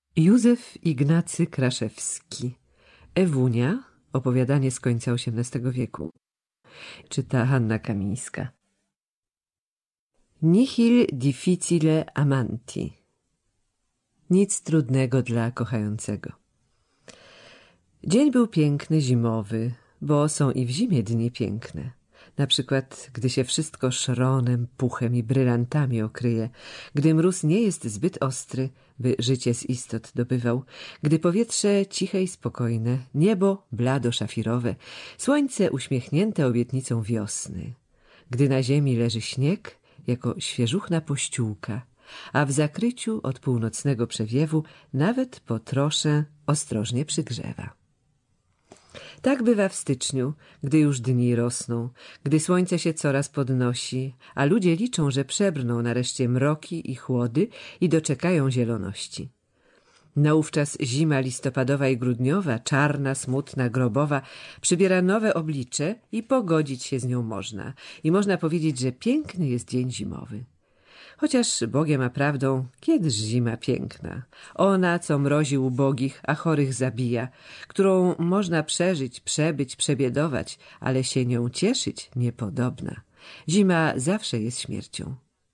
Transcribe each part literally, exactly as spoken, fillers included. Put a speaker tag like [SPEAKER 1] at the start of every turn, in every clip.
[SPEAKER 1] Józef Ignacy Kraszewski. Ewunia. Opowiadanie z końca osiemnastego wieku. Czyta Hanna Kamińska. Nihil difficile amanti. Nic trudnego dla kochającego. Dzień był piękny, zimowy, bo są i w zimie dni piękne. Na przykład, gdy się wszystko szronem, puchem i brylantami okryje, gdy mróz nie jest zbyt ostry, by życie z istot dobywał, gdy powietrze ciche i spokojne, niebo blado-szafirowe, słońce uśmiechnięte obietnicą wiosny, gdy na ziemi leży śnieg jako świeżuchna pościółka, a w zakryciu od północnego przewiewu nawet po trosze ostrożnie przygrzewa. Tak bywa w styczniu, gdy już dni rosną, gdy słońce się coraz podnosi, a ludzie liczą, że przebrną nareszcie mroki i chłody i doczekają zieloności. Naówczas zima listopadowa i grudniowa, czarna, smutna, grobowa, przybiera nowe oblicze i pogodzić się z nią można. I można powiedzieć, że piękny jest dzień zimowy. Chociaż Bogiem a prawdą, kiedyż zima piękna. Ona, co mrozi ubogich, a chorych zabija, którą można przeżyć, przebyć, przebiedować, ale się nią cieszyć niepodobna. Zima zawsze jest śmiercią.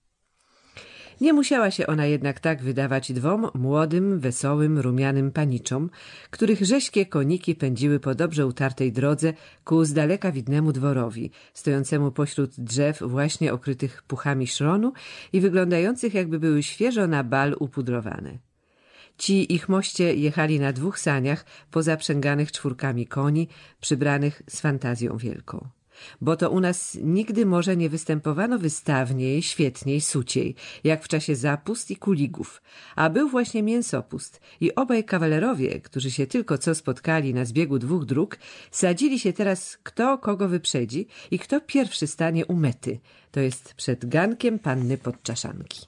[SPEAKER 1] Nie musiała się ona jednak tak wydawać dwom młodym, wesołym, rumianym paniczom, których rześkie koniki pędziły po dobrze utartej drodze ku z daleka widnemu dworowi, stojącemu pośród drzew właśnie okrytych puchami szronu i wyglądających, jakby były świeżo na bal upudrowane. Ci ich moście jechali na dwóch saniach pozaprzęganych czwórkami koni, przybranych z fantazją wielką. Bo to u nas nigdy może nie występowano wystawniej, świetniej, suciej, jak w czasie zapust i kuligów, a był właśnie mięsopust i obaj kawalerowie, którzy się tylko co spotkali na zbiegu dwóch dróg, sadzili się teraz kto kogo wyprzedzi i kto pierwszy stanie u mety, to jest przed gankiem panny Podczaszanki.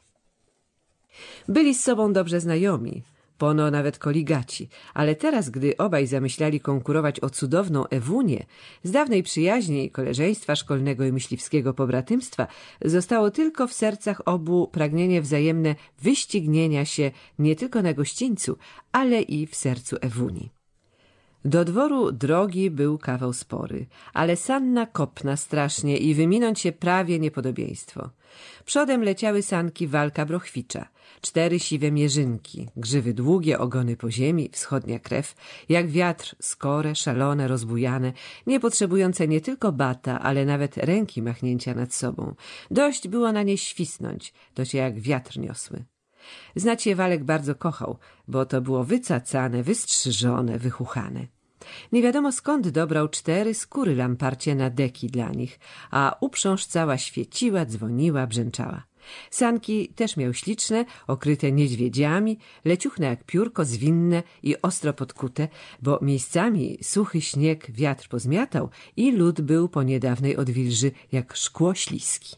[SPEAKER 1] Byli z sobą dobrze znajomi, pono nawet koligaci, ale teraz, gdy obaj zamyślali konkurować o cudowną Ewunię, z dawnej przyjaźni, koleżeństwa szkolnego i myśliwskiego pobratymstwa, zostało tylko w sercach obu pragnienie wzajemne wyścignienia się nie tylko na gościńcu, ale i w sercu Ewuni. Do dworu drogi był kawał spory, ale sanna kopna strasznie i wyminąć się prawie niepodobieństwo. Przodem leciały sanki Walka Brochwicza, cztery siwe mierzynki, grzywy długie, ogony po ziemi, wschodnia krew, jak wiatr, skore, szalone, rozbujane, nie potrzebujące nie tylko bata, ale nawet ręki machnięcia nad sobą. Dość było na nie świsnąć, to się jak wiatr niosły. Znać je Walek bardzo kochał, bo to było wycacane, wystrzyżone, wychuchane. Nie wiadomo skąd dobrał cztery skóry lamparcie na deki dla nich, a uprząż cała świeciła, dzwoniła, brzęczała. Sanki też miał śliczne, okryte niedźwiedziami, leciuchne jak piórko, zwinne i ostro podkute, bo miejscami suchy śnieg wiatr pozmiatał i lód był po niedawnej odwilży jak szkło śliski.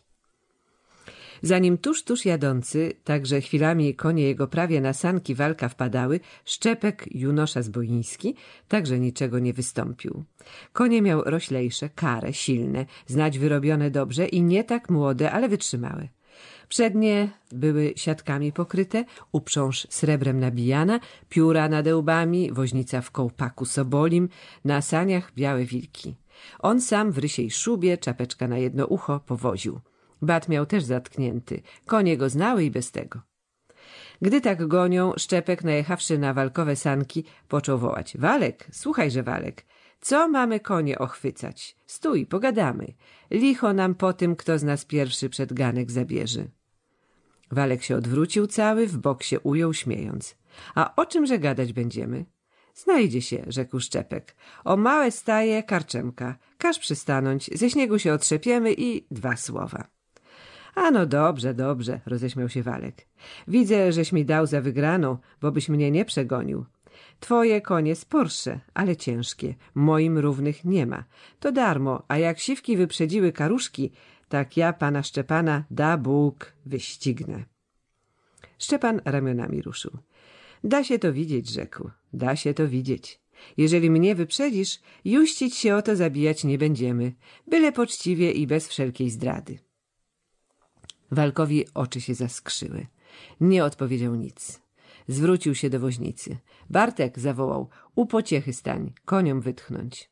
[SPEAKER 1] Zanim tuż, tuż jadący, także chwilami konie jego prawie na sanki Walka wpadały, Szczepek Junosza Zboiński także niczego nie wystąpił. Konie miał roślejsze, kare, silne, znać wyrobione dobrze i nie tak młode, ale wytrzymałe. Przednie były siatkami pokryte, uprząż srebrem nabijana, pióra nad ełbami, woźnica w kołpaku sobolim, na saniach białe wilki. On sam w rysiej szubie, czapeczka na jedno ucho, powoził. Bat miał też zatknięty, konie go znały i bez tego. Gdy tak gonią, Szczepek, najechawszy na walkowe sanki, począł wołać: Walek, słuchajże Walek, co mamy konie ochwycać? Stój, pogadamy. Licho nam po tym, kto z nas pierwszy przed ganek zabierze. Walek się odwrócił cały, w bok się ujął, śmiejąc. A o czymże gadać będziemy? Znajdzie się, rzekł Szczepek. O małe staje karczemka. Każ przystanąć, ze śniegu się otrzepiemy i dwa słowa. A no dobrze, dobrze, roześmiał się Walek. Widzę, żeś mi dał za wygraną, bo byś mnie nie przegonił. Twoje konie sporsze, ale ciężkie. Moim równych nie ma. To darmo, a jak siwki wyprzedziły karuszki, tak ja pana Szczepana, da Bóg, wyścignę. Szczepan ramionami ruszył. Da się to widzieć, rzekł. Da się to widzieć. Jeżeli mnie wyprzedzisz, juścić się o to zabijać nie będziemy. Byle poczciwie i bez wszelkiej zdrady. Walkowi oczy się zaskrzyły. Nie odpowiedział nic. Zwrócił się do woźnicy. Bartek zawołał, u pociechy stań, koniom wytchnąć.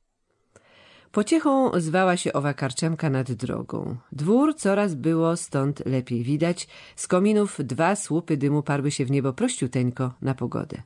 [SPEAKER 1] Pociechą zwała się owa karczemka nad drogą. Dwór coraz było stąd lepiej widać. Z kominów dwa słupy dymu parły się w niebo prościuteńko na pogodę.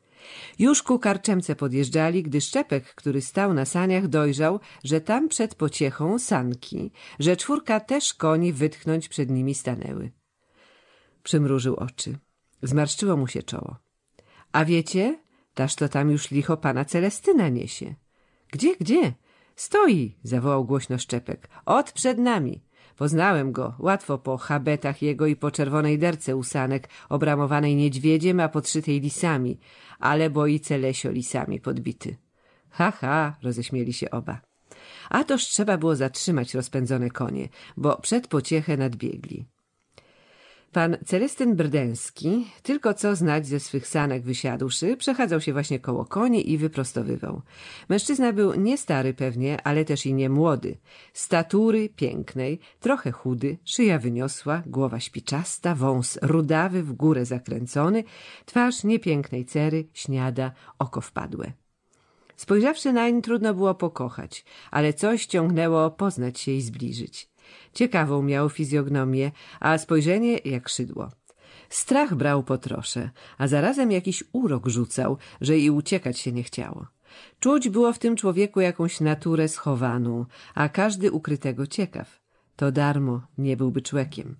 [SPEAKER 1] Już ku karczemce podjeżdżali, gdy Szczepek, który stał na saniach, dojrzał, że tam przed pociechą sanki, że czwórka też koni wytchnąć przed nimi stanęły. Przymrużył oczy. Zmarszczyło mu się czoło. A wiecie, taż to tam już licho pana Celestyna niesie. Gdzie, gdzie? Stoi, zawołał głośno Szczepek. Ot przed nami. Poznałem go, łatwo po habetach jego i po czerwonej derce u sanek, obramowanej niedźwiedziem, a podszytej lisami, ale boi Celesio lisami podbity. Ha, ha, roześmieli się oba. A toż trzeba było zatrzymać rozpędzone konie, bo przed pociechę nadbiegli. Pan Celestyn Brdeński, tylko co znać ze swych sanek wysiadłszy, przechadzał się właśnie koło koni i wyprostowywał. Mężczyzna był nie stary pewnie, ale też i nie młody. Statury pięknej, trochę chudy, szyja wyniosła, głowa śpiczasta, wąs rudawy, w górę zakręcony, twarz niepięknej cery, śniada, oko wpadłe. Spojrzawszy nań, trudno było pokochać, ale coś ciągnęło poznać się i zbliżyć. Ciekawą miał fizjognomię, a spojrzenie jak szydło. Strach brał po trosze, a zarazem jakiś urok rzucał, że i uciekać się nie chciało. Czuć było w tym człowieku jakąś naturę schowaną, a każdy ukrytego ciekaw. To darmo nie byłby człekiem.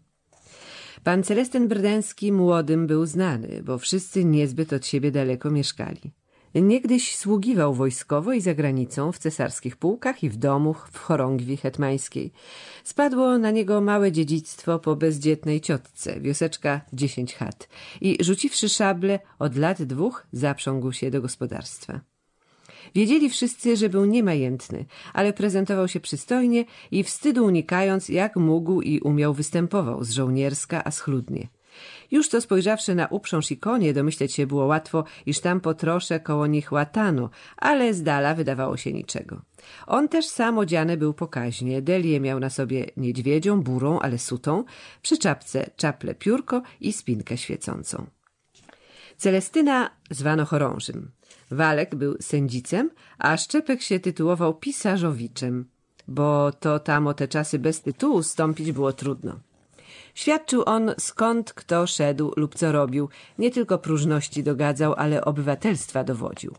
[SPEAKER 1] Pan Celestyn Brdeński młodym był znany, bo wszyscy niezbyt od siebie daleko mieszkali. Niegdyś sługiwał wojskowo i za granicą w cesarskich pułkach i w domu w chorągwi hetmańskiej. Spadło na niego małe dziedzictwo po bezdzietnej ciotce, wioseczka dziesięć chat i rzuciwszy szable od lat dwóch zaprzągł się do gospodarstwa. Wiedzieli wszyscy, że był niemajętny, ale prezentował się przystojnie i wstydu unikając jak mógł i umiał występował z żołnierska, a schludnie. Już to spojrzawszy na uprząż i konie, domyśleć się było łatwo, iż tam po trosze koło nich łatano, ale z dala wydawało się niczego. On też sam odziany był pokaźnie, delię miał na sobie niedźwiedzią, burą, ale sutą, przy czapce czaple piórko i spinkę świecącą. Celestyna zwano chorążym. Walek był sędzicem, a Szczepek się tytułował pisarzowiczem, bo to tam o te czasy bez tytułu stąpić było trudno. Świadczył on, skąd kto szedł lub co robił, nie tylko próżności dogadzał, ale obywatelstwa dowodził.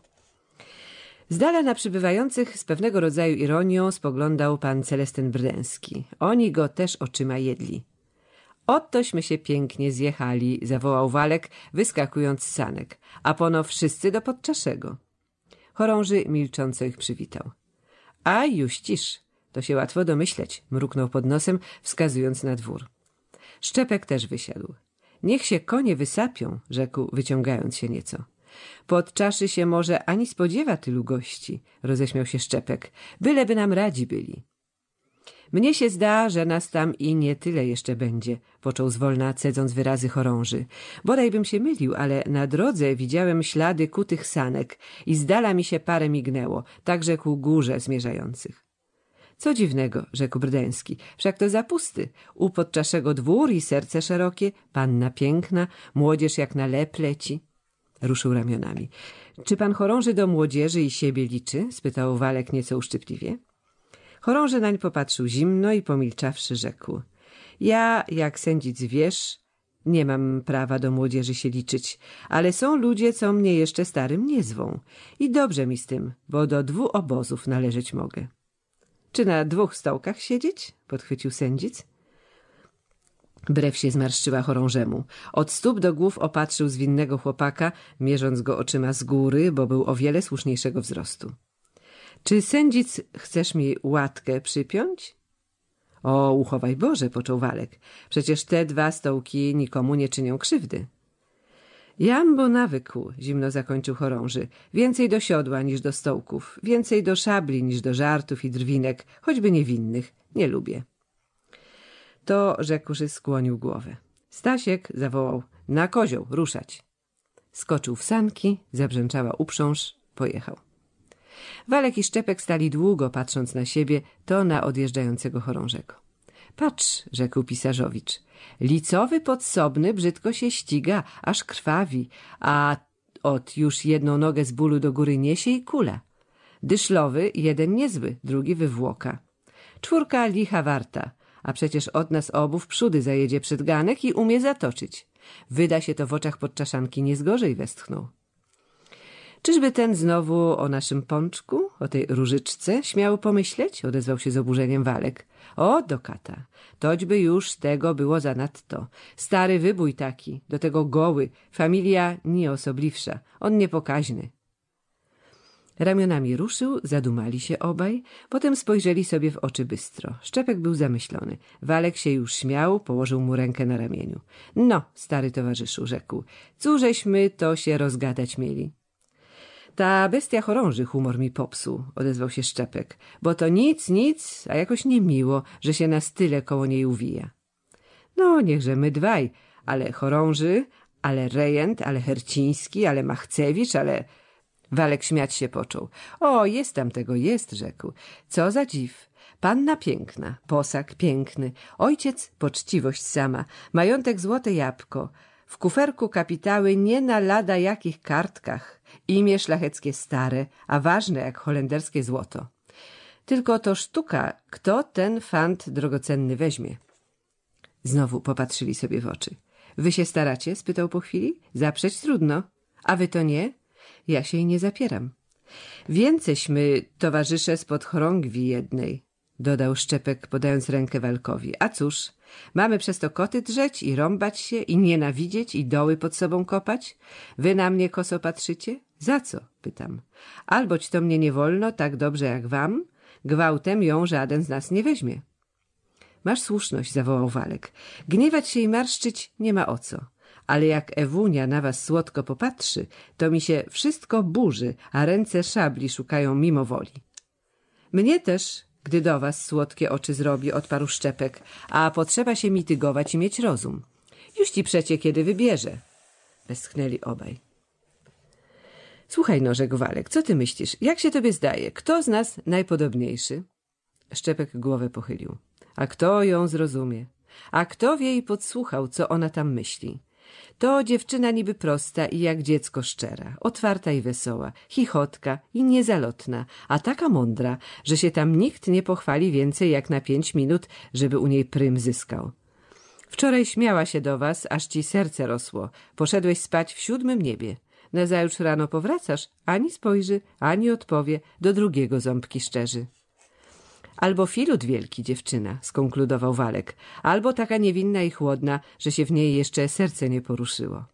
[SPEAKER 1] Z dala na przybywających z pewnego rodzaju ironią spoglądał pan Celestyn Brdeński. Oni go też oczyma jedli. Otośmy się pięknie zjechali, zawołał Walek, wyskakując z sanek, a pono wszyscy do podczaszego. Chorąży milcząco ich przywitał. A juścisz, to się łatwo domyśleć, mruknął pod nosem, wskazując na dwór. Szczepek też wysiadł. Niech się konie wysapią, rzekł, wyciągając się nieco. Pod czaszy się może ani spodziewa tylu gości, roześmiał się Szczepek, byleby nam radzi byli. Mnie się zda, że nas tam i nie tyle jeszcze będzie, począł zwolna, cedząc wyrazy chorąży. Bodaj bym się mylił, ale na drodze widziałem ślady kutych sanek i z dala mi się parę mignęło, także ku górze zmierzających. Co dziwnego, rzekł Brdeński, wszak to zapusty. U podczaszego dwór i serce szerokie, panna piękna, młodzież jak na lep leci. Ruszył ramionami. Czy pan chorąży do młodzieży i siebie liczy? Spytał Walek nieco uszczypliwie. Chorąży nań popatrzył zimno i pomilczawszy rzekł. Ja, jak sędzic wiesz, nie mam prawa do młodzieży się liczyć, ale są ludzie, co mnie jeszcze starym nie zwą. I dobrze mi z tym, bo do dwóch obozów należeć mogę. Czy na dwóch stołkach siedzieć? Podchwycił sędzic. Brew się zmarszczyła chorążemu. Od stóp do głów opatrzył zwinnego chłopaka, mierząc go oczyma z góry, bo był o wiele słuszniejszego wzrostu. Czy sędzic chcesz mi łatkę przypiąć? O, uchowaj Boże, począł Walek. Przecież te dwa stołki nikomu nie czynią krzywdy. Jam bo nawykł, zimno zakończył chorąży. Więcej do siodła niż do stołków, więcej do szabli niż do żartów i drwinek, choćby niewinnych. Nie lubię. To, rzekłszy, skłonił głowę. Stasiek zawołał, na kozioł, ruszać. Skoczył w sanki, zabrzęczała uprząż, pojechał. Walek i Szczepek stali długo, patrząc na siebie, to na odjeżdżającego chorążego. Patrz, rzekł Pisarzowicz, licowy podsobny brzydko się ściga, aż krwawi, a od już jedną nogę z bólu do góry niesie i kula. Dyszlowy jeden niezły, drugi wywłoka. Czwórka licha warta, a przecież od nas obu w przódy zajedzie przed ganek i umie zatoczyć. Wyda się to w oczach podczaszanki nie zgorzej, westchnął. Czyżby ten znowu o naszym pączku, o tej różyczce śmiał pomyśleć? Odezwał się z oburzeniem Walek. O, do kata, toćby już tego było zanadto. Stary wybój taki, do tego goły, familia nieosobliwsza, on niepokaźny. Ramionami ruszył, zadumali się obaj, potem spojrzeli sobie w oczy bystro. Szczepek był zamyślony. Walek się już śmiał, położył mu rękę na ramieniu. No, stary towarzyszu, rzekł, cóżeśmy to się rozgadać mieli. Ta bestia chorąży humor mi popsuł, odezwał się Szczepek, bo to nic, nic, a jakoś niemiło, że się nas tyle koło niej uwija. No, niechże my dwaj, ale chorąży, ale rejent, ale Herciński, ale Machcewicz, ale... Walek śmiać się począł. O, jest tam tego, jest, rzekł. Co za dziw. Panna piękna, posag piękny, ojciec poczciwość sama, majątek złote jabłko, w kuferku kapitały nie na lada jakich kartkach, imię szlacheckie stare, a ważne jak holenderskie złoto. Tylko to sztuka, kto ten fant drogocenny weźmie. Znowu popatrzyli sobie w oczy. Wy się staracie? Spytał po chwili. Zaprzeć trudno. A wy to nie? Ja się jej nie zapieram. Więceśmy towarzysze spod chorągwi jednej, dodał Szczepek, podając rękę Walkowi. A cóż, mamy przez to koty drzeć i rąbać się i nienawidzieć i doły pod sobą kopać? Wy na mnie koso patrzycie? Za co? Pytam. Alboć to mnie nie wolno tak dobrze jak wam? Gwałtem ją żaden z nas nie weźmie. Masz słuszność, zawołał Walek. Gniewać się i marszczyć nie ma o co. Ale jak Ewunia na was słodko popatrzy, to mi się wszystko burzy, a ręce szabli szukają mimo woli. Mnie też, gdy do was słodkie oczy zrobi, odparł Szczepek, a potrzeba się mitygować i mieć rozum. Już ci przecie kiedy wybierze. Westchnęli obaj. Słuchaj no, rzekł Walek, co ty myślisz? Jak się tobie zdaje? Kto z nas najpodobniejszy? Szczepek głowę pochylił. A kto ją zrozumie? A kto wie i podsłuchał, co ona tam myśli? To dziewczyna niby prosta i jak dziecko szczera, otwarta i wesoła, chichotka i niezalotna, a taka mądra, że się tam nikt nie pochwali więcej jak na pięć minut, żeby u niej prym zyskał. Wczoraj śmiała się do was, aż ci serce rosło. Poszedłeś spać w siódmym niebie. Nazajutrz rano powracasz, ani spojrzy, ani odpowie, do drugiego ząbki szczerzy. Albo filut wielki dziewczyna, skonkludował Walek, albo taka niewinna i chłodna, że się w niej jeszcze serce nie poruszyło.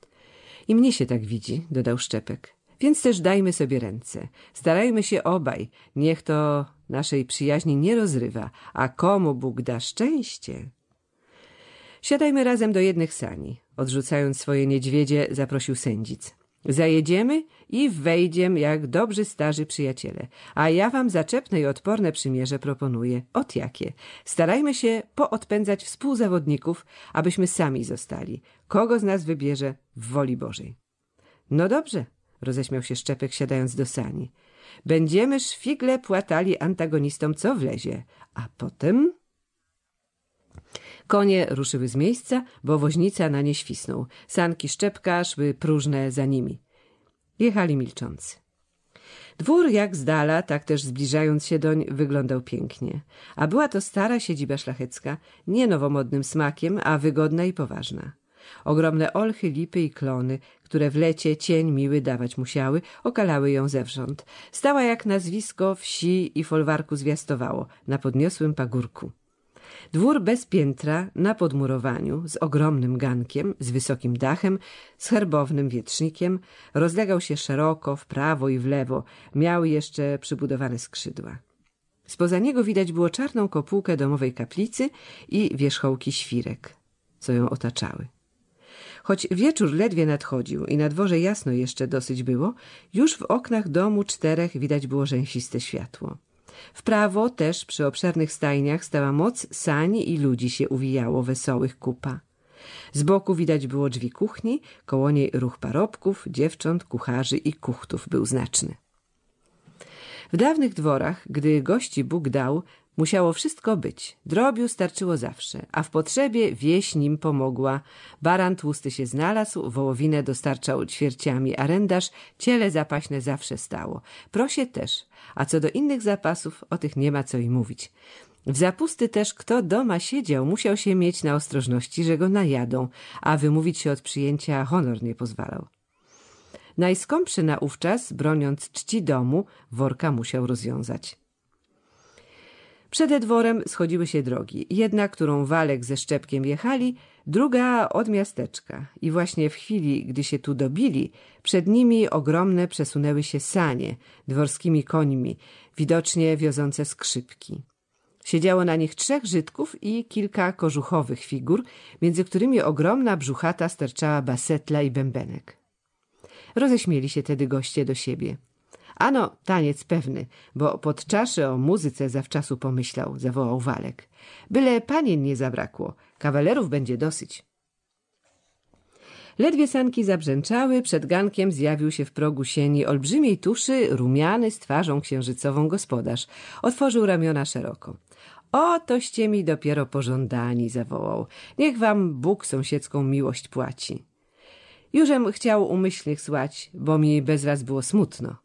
[SPEAKER 1] I mnie się tak widzi, dodał Szczepek. Więc też dajmy sobie ręce. Starajmy się obaj, niech to naszej przyjaźni nie rozrywa, a komu Bóg da szczęście. Siadajmy razem do jednych sani, odrzucając swoje niedźwiedzie, zaprosił sędzic. Zajedziemy i wejdziem jak dobrzy starzy przyjaciele. A ja wam zaczepne i odporne przymierze proponuję. Ot jakie. Starajmy się poodpędzać współzawodników, abyśmy sami zostali. Kogo z nas wybierze w woli Bożej. No dobrze, roześmiał się Szczepek, siadając do sani. Będziemy szwigle płatali antagonistom, co wlezie. A potem... Konie ruszyły z miejsca, bo woźnica na nie świsnął. Sanki Szczepka szły próżne za nimi. Jechali milczący. Dwór jak z dala, tak też zbliżając się doń, wyglądał pięknie. A była to stara siedziba szlachecka, nie nowomodnym smakiem, a wygodna i poważna. Ogromne olchy, lipy i klony, które w lecie cień miły dawać musiały, okalały ją zewsząd. Stała jak nazwisko wsi i folwarku zwiastowało, na podniosłym pagórku. Dwór bez piętra, na podmurowaniu, z ogromnym gankiem, z wysokim dachem, z herbownym wietrznikiem, rozlegał się szeroko w prawo i w lewo, miał jeszcze przybudowane skrzydła. Spoza niego widać było czarną kopułkę domowej kaplicy i wierzchołki świrek, co ją otaczały. Choć wieczór ledwie nadchodził i na dworze jasno jeszcze dosyć było, już w oknach domu czterech widać było rzęsiste światło. W prawo też przy obszernych stajniach stała moc sani i ludzi się uwijało wesołych kupa. Z boku widać było drzwi kuchni, koło niej ruch parobków, dziewcząt, kucharzy i kuchtów był znaczny. W dawnych dworach, gdy gości Bóg dał, Musiało wszystko być. Drobiu starczyło zawsze, a w potrzebie wieś nim pomogła. Baran tłusty się znalazł, wołowinę dostarczał ćwierciami arendarz, ciele zapaśne zawsze stało. Prosie też, a co do innych zapasów, o tych nie ma co i mówić. W zapusty też kto doma siedział, musiał się mieć na ostrożności, że go najadą, a wymówić się od przyjęcia honor nie pozwalał. Najskąpszy naówczas, broniąc czci domu, worka musiał rozwiązać. Przed dworem schodziły się drogi. Jedna, którą Walek ze Szczepkiem jechali, druga od miasteczka. I właśnie w chwili, gdy się tu dobili, przed nimi ogromne przesunęły się sanie dworskimi końmi, widocznie wiozące skrzypki. Siedziało na nich trzech Żydków i kilka kożuchowych figur, między którymi ogromna brzuchata sterczała basetla i bębenek. Roześmieli się tedy goście do siebie. Ano, taniec pewny, bo pod czaszy o muzyce zawczasu pomyślał, zawołał Walek. Byle panien nie zabrakło, kawalerów będzie dosyć. Ledwie sanki zabrzęczały, przed gankiem zjawił się w progu sieni olbrzymiej tuszy, rumiany, z twarzą księżycową gospodarz. Otworzył ramiona szeroko. O, toście mi dopiero pożądani, zawołał. Niech wam Bóg sąsiedzką miłość płaci. Jużem chciał umyślnych słać, bo mi bez was było smutno.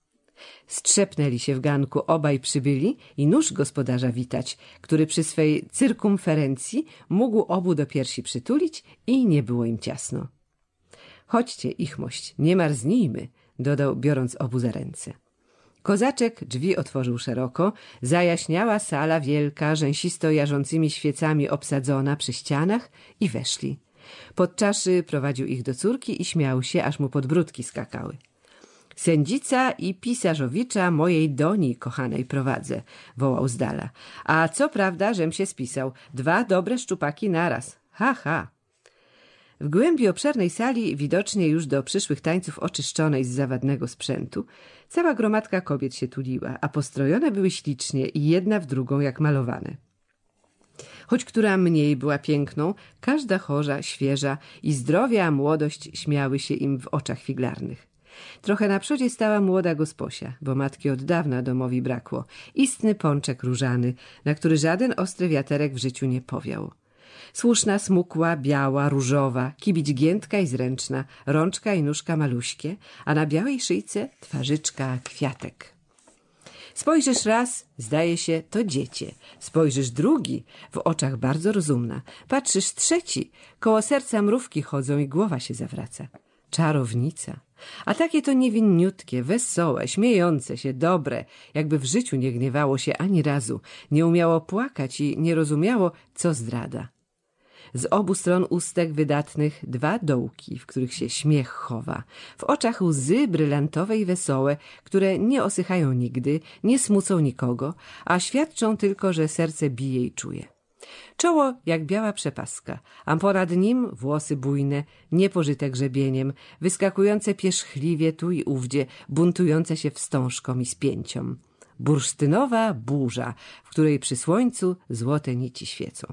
[SPEAKER 1] Strzepnęli się w ganku obaj przybyli i nóż gospodarza witać, który przy swej cyrkumferencji mógł obu do piersi przytulić i nie było im ciasno. Chodźcie, ichmość, nie marznijmy, dodał, biorąc obu za ręce. Kozaczek drzwi otworzył szeroko, zajaśniała sala wielka, rzęsisto jarzącymi świecami obsadzona przy ścianach i weszli. Pod czaszy prowadził ich do córki i śmiał się, aż mu podbródki skakały. Sędzica i pisarzowicza mojej doni kochanej prowadzę, wołał z dala. A co prawda, żem się spisał, dwa dobre szczupaki naraz. Ha, ha. W głębi obszernej sali, widocznie już do przyszłych tańców oczyszczonej z zawadnego sprzętu, cała gromadka kobiet się tuliła, a postrojone były ślicznie i jedna w drugą jak malowane. Choć która mniej była piękną, każda chorza, świeża i zdrowia, młodość śmiały się im w oczach figlarnych. Trochę naprzodzie stała młoda gosposia, bo matki od dawna domowi brakło. Istny pączek różany, na który żaden ostry wiaterek w życiu nie powiał. Słuszna, smukła, biała, różowa, kibić giętka i zręczna, rączka i nóżka maluśkie, a na białej szyjce twarzyczka kwiatek. Spojrzysz raz, zdaje się, to dziecię. Spojrzysz drugi, w oczach bardzo rozumna. Patrzysz trzeci, koło serca mrówki chodzą i głowa się zawraca. Czarownica. A takie to niewinniutkie, wesołe, śmiejące się, dobre, jakby w życiu nie gniewało się ani razu, nie umiało płakać i nie rozumiało, co zdrada. Z obu stron ustek wydatnych dwa dołki, w których się śmiech chowa. W oczach łzy brylantowe i wesołe, które nie osychają nigdy, nie smucą nikogo, a świadczą tylko, że serce bije i czuje. Czoło jak biała przepaska, a ponad nim włosy bujne, niepożyte grzebieniem, wyskakujące pierzchliwie tu i ówdzie, buntujące się wstążką i spięcią. Bursztynowa burza, w której przy słońcu złote nici świecą.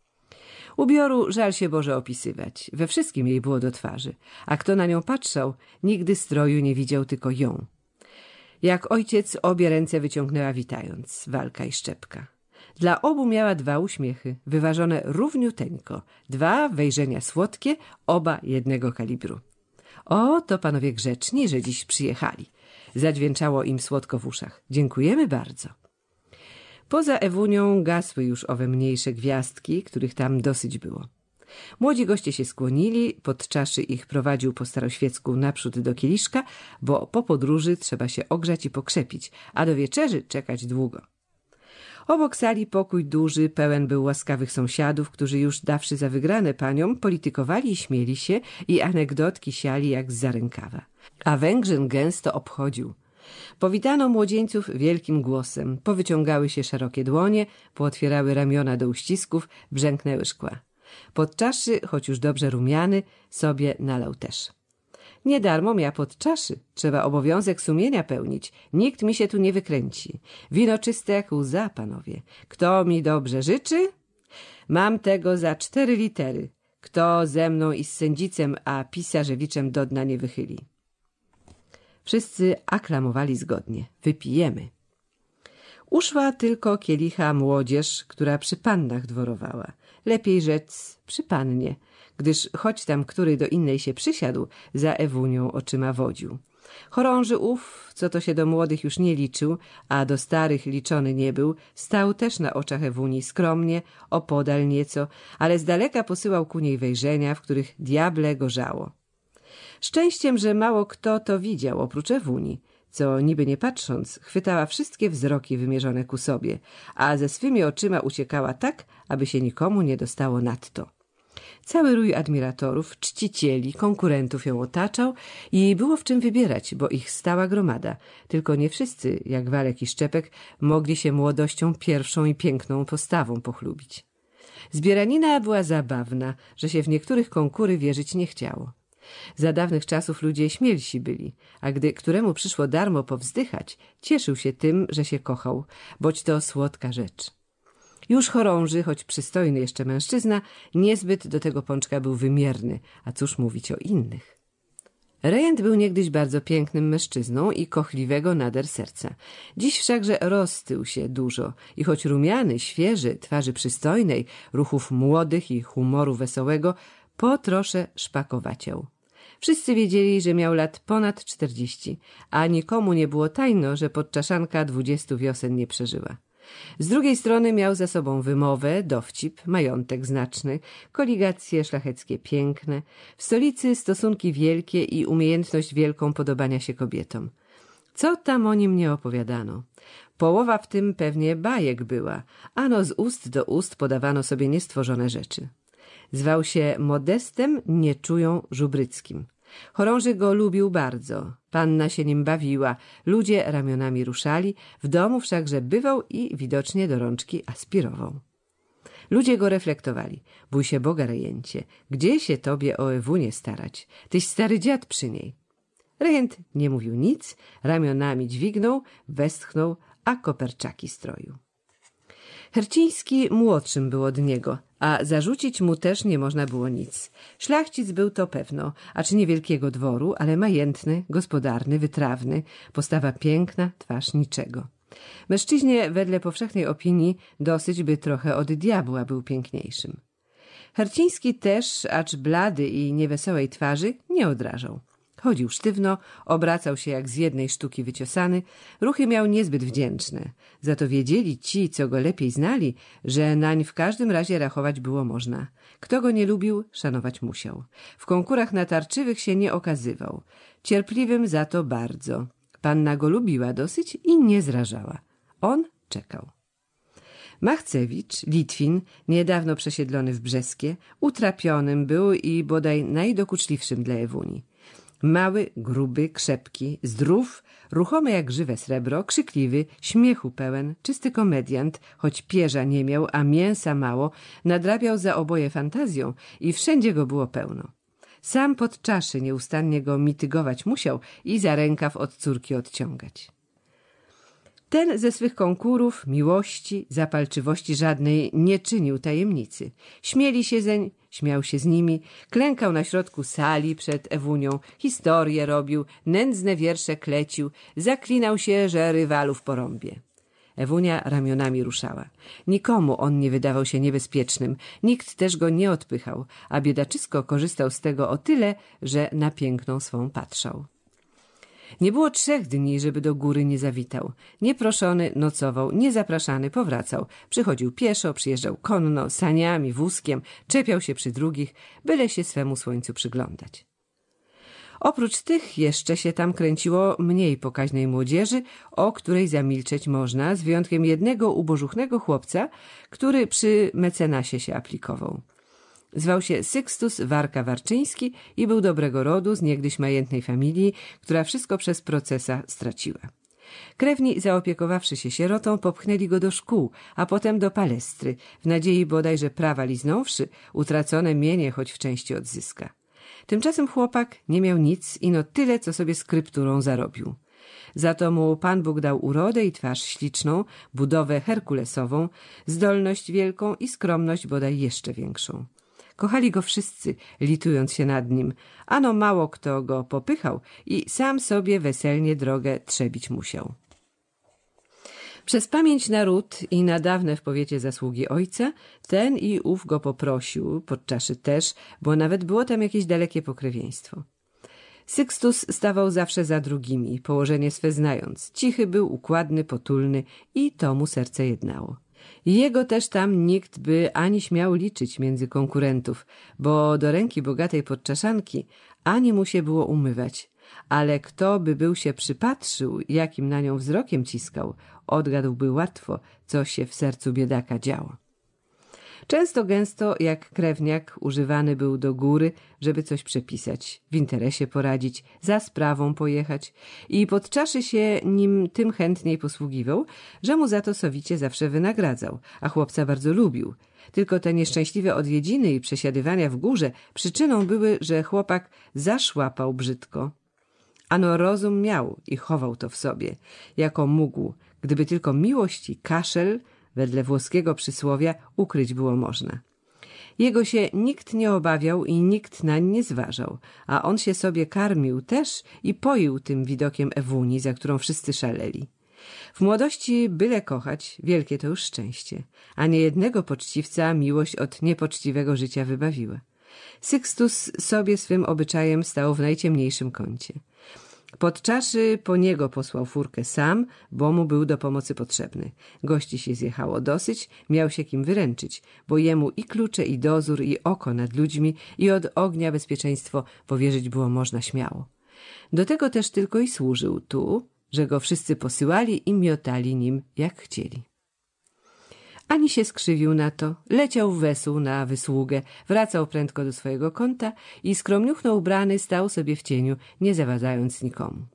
[SPEAKER 1] Ubioru żal się Boże opisywać. We wszystkim jej było do twarzy, a kto na nią patrzał, nigdy stroju nie widział, tylko ją. Jak ojciec obie ręce wyciągnęła witając, Walka i Szczepka. Dla obu miała dwa uśmiechy, wyważone równiuteńko, dwa wejrzenia słodkie, oba jednego kalibru. O, to panowie grzeczni, że dziś przyjechali. Zadźwięczało im słodko w uszach. Dziękujemy bardzo. Poza Ewunią gasły już owe mniejsze gwiazdki, których tam dosyć było. Młodzi goście się skłonili, pod czaszy ich prowadził po staroświecku naprzód do kieliszka, bo po podróży trzeba się ogrzać i pokrzepić, a do wieczerzy czekać długo. Obok sali pokój duży, pełen był łaskawych sąsiadów, którzy już dawszy za wygrane paniom, politykowali i śmieli się i anegdotki siali jak zza rękawa. A Węgrzyn gęsto obchodził. Powitano młodzieńców wielkim głosem, powyciągały się szerokie dłonie, pootwierały ramiona do uścisków, brzęknęły szkła. Pod czaszy, choć już dobrze rumiany, sobie nalał też. Nie darmo ja pod czaszy, trzeba obowiązek sumienia pełnić, nikt mi się tu nie wykręci. Wino czyste jak łza, panowie. Kto mi dobrze życzy? Mam tego za cztery litery. Kto ze mną i z sędzicem, a pisarzewiczem do dna nie wychyli. Wszyscy aklamowali zgodnie. Wypijemy. Uszła tylko kielicha młodzież, która przy pannach dworowała. Lepiej rzec przy pannie, gdyż choć tam który do innej się przysiadł, za Ewunią oczyma wodził. Chorąży ów, co to się do młodych już nie liczył, a do starych liczony nie był, stał też na oczach Ewunii skromnie, opodal nieco, ale z daleka posyłał ku niej wejrzenia, w których diable gorzało. Szczęściem, że mało kto to widział oprócz Ewunii, co niby nie patrząc, chwytała wszystkie wzroki wymierzone ku sobie, a ze swymi oczyma uciekała tak, aby się nikomu nie dostało nadto. Cały rój admiratorów, czcicieli, konkurentów ją otaczał i było w czym wybierać, bo ich stała gromada. Tylko nie wszyscy, jak Walek i Szczepek, mogli się młodością pierwszą i piękną postawą pochlubić. Zbieranina była zabawna, że się w niektórych konkury wierzyć nie chciało. Za dawnych czasów ludzie śmielsi byli, a gdy któremu przyszło darmo powzdychać, cieszył się tym, że się kochał, boć to słodka rzecz. Już chorąży, choć przystojny jeszcze mężczyzna, niezbyt do tego pączka był wymierny, a cóż mówić o innych. Rejent był niegdyś bardzo pięknym mężczyzną i kochliwego nader serca. Dziś wszakże roztył się dużo i choć rumiany, świeży, twarzy przystojnej, ruchów młodych i humoru wesołego, po trosze szpakowaciał. Wszyscy wiedzieli, że miał lat ponad czterdzieści, a nikomu nie było tajno, że podczaszanka dwudziestu wiosen nie przeżyła. Z drugiej strony miał za sobą wymowę, dowcip, majątek znaczny, koligacje szlacheckie piękne, w stolicy stosunki wielkie i umiejętność wielką podobania się kobietom. Co tam o nim nie opowiadano? Połowa w tym pewnie bajek była, ano z ust do ust podawano sobie niestworzone rzeczy. Zwał się Modestem Nieczują Żubryckim. Chorąży go lubił bardzo, panna się nim bawiła, ludzie ramionami ruszali, w domu wszakże bywał i widocznie do rączki aspirował. Ludzie go reflektowali. Bój się Boga, rejencie, gdzie się tobie o Ewunię starać? Tyś stary dziad przy niej. Rejent nie mówił nic, ramionami dźwignął, westchnął, a koperczaki stroił. Herciński młodszym był od niego, a zarzucić mu też nie można było nic. Szlachcic był to pewno, acz nie wielkiego dworu, ale majętny, gospodarny, wytrawny, postawa piękna, twarz niczego. Mężczyźnie wedle powszechnej opinii dosyć by trochę od diabła był piękniejszym. Herciński też, acz blady i niewesołej twarzy, nie odrażał. Chodził sztywno, obracał się jak z jednej sztuki wyciosany, ruchy miał niezbyt wdzięczne. Za to wiedzieli ci, co go lepiej znali, że nań w każdym razie rachować było można. Kto go nie lubił, szanować musiał. W konkurach natarczywych się nie okazywał. Cierpliwym za to bardzo. Panna go lubiła dosyć i nie zrażała. On czekał. Machcewicz, Litwin, niedawno przesiedlony w Brzeskie, utrapionym był i bodaj najdokuczliwszym dla Ewunii. Mały, gruby, krzepki, zdrów, ruchomy jak żywe srebro, krzykliwy, śmiechu pełen, czysty komediant, choć pierza nie miał, a mięsa mało, nadrabiał za oboje fantazją i wszędzie go było pełno. Sam pod czaszy nieustannie go mitygować musiał i za rękaw od córki odciągać. Ten ze swych konkurów, miłości, zapalczywości żadnej nie czynił tajemnicy. Śmieli się zeń, śmiał się z nimi, klękał na środku sali przed Ewunią, historie robił, nędzne wiersze klecił, zaklinał się, że rywalów porąbie. Ewunia ramionami ruszała. Nikomu on nie wydawał się niebezpiecznym, nikt też go nie odpychał, a biedaczysko korzystał z tego o tyle, że na piękną swą patrzał. Nie było trzech dni, żeby do góry nie zawitał. Nieproszony nocował, niezapraszany powracał. Przychodził pieszo, przyjeżdżał konno, saniami, wózkiem, czepiał się przy drugich, byle się swemu słońcu przyglądać. Oprócz tych jeszcze się tam kręciło mniej pokaźnej młodzieży, o której zamilczeć można, z wyjątkiem jednego ubożuchnego chłopca, który przy mecenasie się aplikował. Zwał się Sykstus Warka-Warczyński i był dobrego rodu, z niegdyś majętnej familii, która wszystko przez procesa straciła. Krewni, zaopiekowawszy się sierotą, popchnęli go do szkół, a potem do palestry, w nadziei bodaj, że prawa liznąwszy, utracone mienie choć w części odzyska. Tymczasem chłopak nie miał nic, ino tyle, co sobie skrypturą zarobił. Za to mu Pan Bóg dał urodę i twarz śliczną, budowę herkulesową, zdolność wielką i skromność bodaj jeszcze większą. Kochali go wszyscy, litując się nad nim, ano mało kto go popychał i sam sobie weselnie drogę trzebić musiał. Przez pamięć na ród i na dawne w powiecie zasługi ojca, ten i ów go poprosił, podczaszy też, bo nawet było tam jakieś dalekie pokrewieństwo. Sykstus stawał zawsze za drugimi, położenie swe znając. Cichy był, układny, potulny i to mu serce jednało. Jego też tam nikt by ani śmiał liczyć między konkurentów, bo do ręki bogatej podczaszanki ani mu się było umywać. Ale kto by był się przypatrzył, jakim na nią wzrokiem ciskał, odgadłby łatwo, co się w sercu biedaka działo. Często gęsto, jak krewniak, używany był do góry, żeby coś przepisać, w interesie poradzić, za sprawą pojechać i podczaszy się nim tym chętniej posługiwał, że mu za to sowicie zawsze wynagradzał, a chłopca bardzo lubił. Tylko te nieszczęśliwe odwiedziny i przesiadywania w górze przyczyną były, że chłopak zaszłapał brzydko. Ano rozum miał i chował to w sobie, jako mógł, gdyby tylko miłość i kaszel, wedle włoskiego przysłowia, ukryć było można. Jego się nikt nie obawiał i nikt nań nie zważał, a on się sobie karmił też i poił tym widokiem Ewunii, za którą wszyscy szaleli. W młodości byle kochać, wielkie to już szczęście, a niejednego poczciwca miłość od niepoczciwego życia wybawiła. Sykstus sobie swym obyczajem stał w najciemniejszym kącie. Podczaszy po niego posłał furkę sam, bo mu był do pomocy potrzebny. Gości się zjechało dosyć, miał się kim wyręczyć, bo jemu i klucze, i dozór, i oko nad ludźmi, i od ognia bezpieczeństwo powierzyć było można śmiało. Do tego też tylko i służył tu, że go wszyscy posyłali i miotali nim, jak chcieli. Ani się skrzywił na to, leciał w wesół na wysługę, wracał prędko do swojego kąta i skromniuchno ubrany stał sobie w cieniu, nie zawadzając nikomu.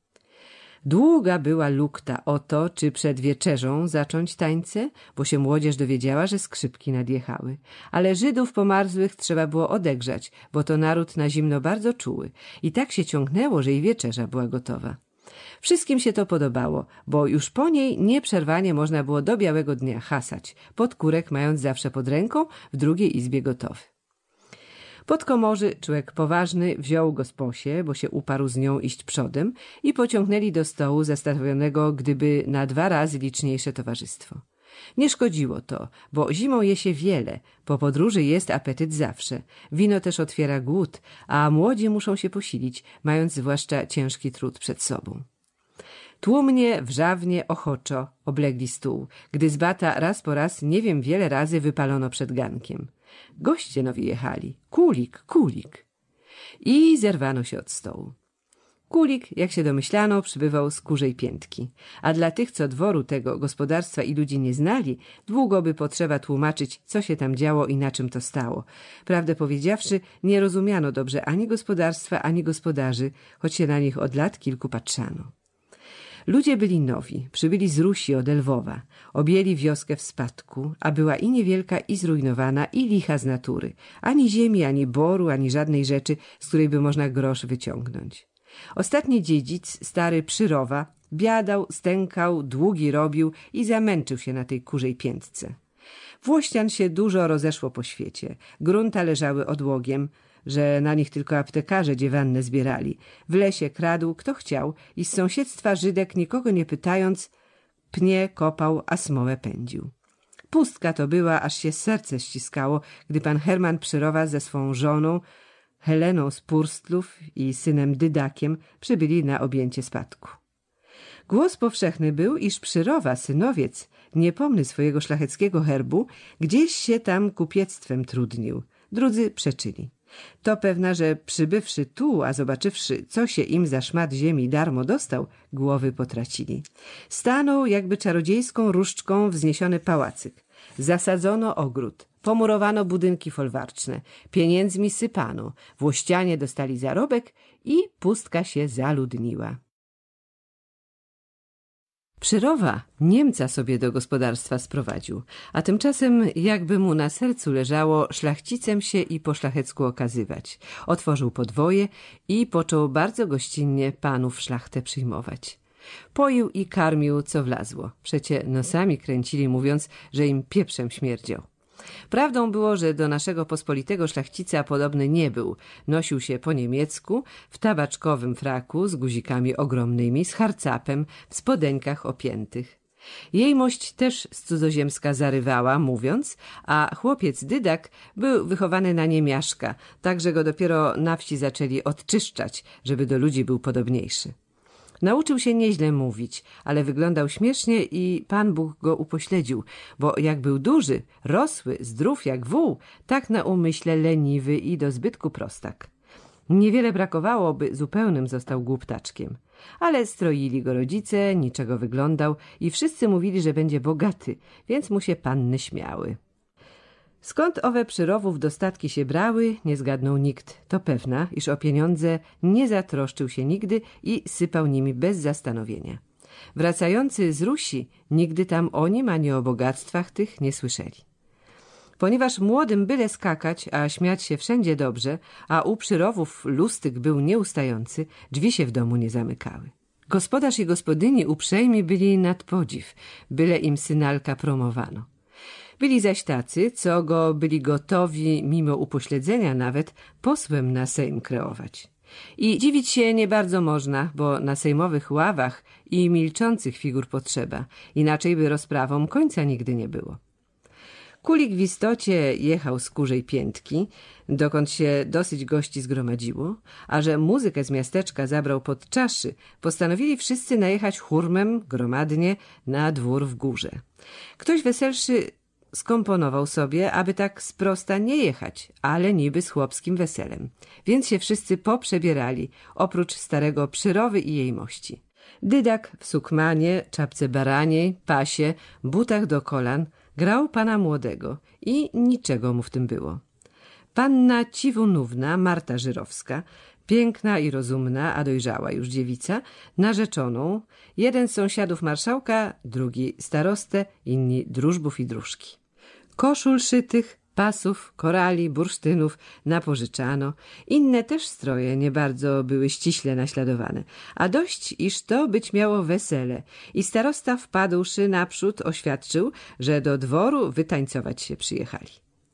[SPEAKER 1] Długa była lukta o to, czy przed wieczerzą zacząć tańce, bo się młodzież dowiedziała, że skrzypki nadjechały. Ale Żydów pomarzłych trzeba było odegrzać, bo to naród na zimno bardzo czuły i tak się ciągnęło, że i wieczerza była gotowa. Wszystkim się to podobało, bo już po niej nieprzerwanie można było do białego dnia hasać, podkórek mając zawsze pod ręką, w drugiej izbie gotowy. Podkomorzy, człowiek poważny, wziął go z posie, bo się uparł z nią iść przodem i pociągnęli do stołu zastawionego gdyby na dwa razy liczniejsze towarzystwo. Nie szkodziło to, bo zimą je się wiele, po podróży jest apetyt zawsze. Wino też otwiera głód, a młodzi muszą się posilić, mając zwłaszcza ciężki trud przed sobą. Tłumnie, wrzawnie, ochoczo oblegli stół, gdy z bata raz po raz, nie wiem, wiele razy wypalono przed gankiem. Goście nowi jechali. Kulik, kulik. I zerwano się od stołu. Kulik, jak się domyślano, przybywał z kurzej piętki, a dla tych, co dworu tego gospodarstwa i ludzi nie znali, długo by potrzeba tłumaczyć, co się tam działo i na czym to stało. Prawdę powiedziawszy, nie rozumiano dobrze ani gospodarstwa, ani gospodarzy, choć się na nich od lat kilku patrzano. Ludzie byli nowi, przybyli z Rusi od Lwowa, objęli wioskę w spadku, a była i niewielka, i zrujnowana, i licha z natury. Ani ziemi, ani boru, ani żadnej rzeczy, z której by można grosz wyciągnąć. Ostatni dziedzic, stary Przyrowa, biadał, stękał, długi robił i zamęczył się na tej kurzej piętce. Włościan się dużo rozeszło po świecie. Grunta leżały odłogiem, że na nich tylko aptekarze dziewanne zbierali. W lesie kradł kto chciał i z sąsiedztwa Żydek, nikogo nie pytając, pnie kopał, a smołę pędził. Pustka to była, aż się serce ściskało, gdy pan Herman Przyrowa ze swą żoną, Heleną z Purstlów i synem Dydakiem przybyli na objęcie spadku. Głos powszechny był, iż Przyrowa, synowiec, niepomny swojego szlacheckiego herbu, gdzieś się tam kupiectwem trudnił. Drudzy przeczyli. To pewna, że przybywszy tu, a zobaczywszy, co się im za szmat ziemi darmo dostał, głowy potracili. Stanął jakby czarodziejską różdżką wzniesiony pałacyk. Zasadzono ogród, pomurowano budynki folwarczne, pieniędzmi sypano, włościanie dostali zarobek i pustka się zaludniła. Przyrowa Niemca sobie do gospodarstwa sprowadził, a tymczasem jakby mu na sercu leżało szlachcicem się i po szlachecku okazywać. Otworzył podwoje i począł bardzo gościnnie panów szlachtę przyjmować. Poił i karmił, co wlazło. Przecie nosami kręcili, mówiąc, że im pieprzem śmierdział. Prawdą było, że do naszego pospolitego szlachcica podobny nie był. Nosił się po niemiecku, w tabaczkowym fraku z guzikami ogromnymi, z harcapem, w spodeńkach opiętych. Jejmość też z cudzoziemska zarywała, mówiąc, a chłopiec Dydak był wychowany na niemiaszka, tak że go dopiero na wsi zaczęli odczyszczać, żeby do ludzi był podobniejszy. Nauczył się nieźle mówić, ale wyglądał śmiesznie i Pan Bóg go upośledził, bo jak był duży, rosły, zdrów jak wół, tak na umyśle leniwy i do zbytku prostak. Niewiele brakowało, by zupełnym został głuptaczkiem. Ale stroili go rodzice, niczego wyglądał i wszyscy mówili, że będzie bogaty, więc mu się panny śmiały. Skąd owe przyrowów dostatki się brały, nie zgadnął nikt. To pewna, iż o pieniądze nie zatroszczył się nigdy i sypał nimi bez zastanowienia. Wracający z Rusi nigdy tam o nim ani o bogactwach tych nie słyszeli. Ponieważ młodym byle skakać, a śmiać się wszędzie dobrze, a u przyrowów lustyk był nieustający, drzwi się w domu nie zamykały. Gospodarz i gospodyni uprzejmi byli nad podziw, byle im synalka promowano. Byli zaś tacy, co go byli gotowi, mimo upośledzenia nawet, posłem na Sejm kreować. I dziwić się nie bardzo można, bo na sejmowych ławach i milczących figur potrzeba, inaczej by rozprawom końca nigdy nie było. Kulik w istocie jechał z Kurzej Piętki, dokąd się dosyć gości zgromadziło, a że muzykę z miasteczka zabrał pod czaszy, postanowili wszyscy najechać hurmem, gromadnie, na dwór w górze. Ktoś weselszy skomponował sobie, aby tak sprosta nie jechać, ale niby z chłopskim weselem. Więc się wszyscy poprzebierali, oprócz starego Przyrowy i jejmości. Dydak w sukmanie, czapce baraniej, pasie, butach do kolan grał pana młodego i niczego mu w tym było. Panna Ciwunówna, Marta Żyrowska, piękna i rozumna, a dojrzała już dziewica, narzeczoną, jeden z sąsiadów marszałka, drugi starostę, inni drużbów i dróżki. Koszul szytych, pasów, korali, bursztynów napożyczano. Inne też stroje nie bardzo były ściśle naśladowane, a dość, iż to być miało wesele i starosta wpadłszy naprzód oświadczył, że do dworu wytańcować się przyjechali.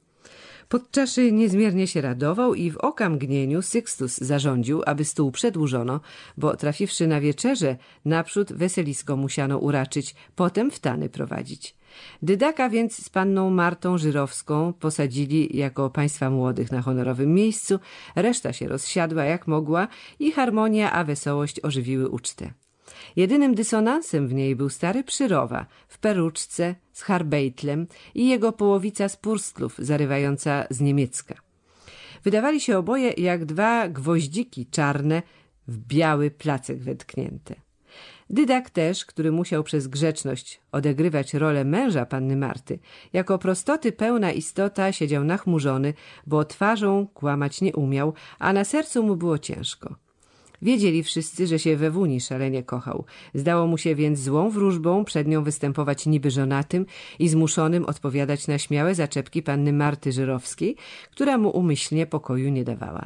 [SPEAKER 1] Podczaszy niezmiernie się radował i w oka mgnieniu Sykstus zarządził, aby stół przedłużono, bo trafiwszy na wieczerzę, naprzód weselisko musiano uraczyć, potem w tany prowadzić. Dydaka więc z panną Martą Żyrowską posadzili jako państwa młodych na honorowym miejscu, reszta się rozsiadła jak mogła i harmonia a wesołość ożywiły ucztę. Jedynym dysonansem w niej był stary Przyrowa w peruczce z harbejtlem i jego połowica z pursklów zarywająca z niemiecka. Wydawali się oboje jak dwa gwoździki czarne w biały placek wetknięte. Dydak też, który musiał przez grzeczność odegrywać rolę męża panny Marty, jako prostoty pełna istota siedział nachmurzony, bo twarzą kłamać nie umiał, a na sercu mu było ciężko. Wiedzieli wszyscy, że się we wuni szalenie kochał. Zdało mu się więc złą wróżbą przed nią występować niby żonatym i zmuszonym odpowiadać na śmiałe zaczepki panny Marty Żyrowskiej, która mu umyślnie pokoju nie dawała.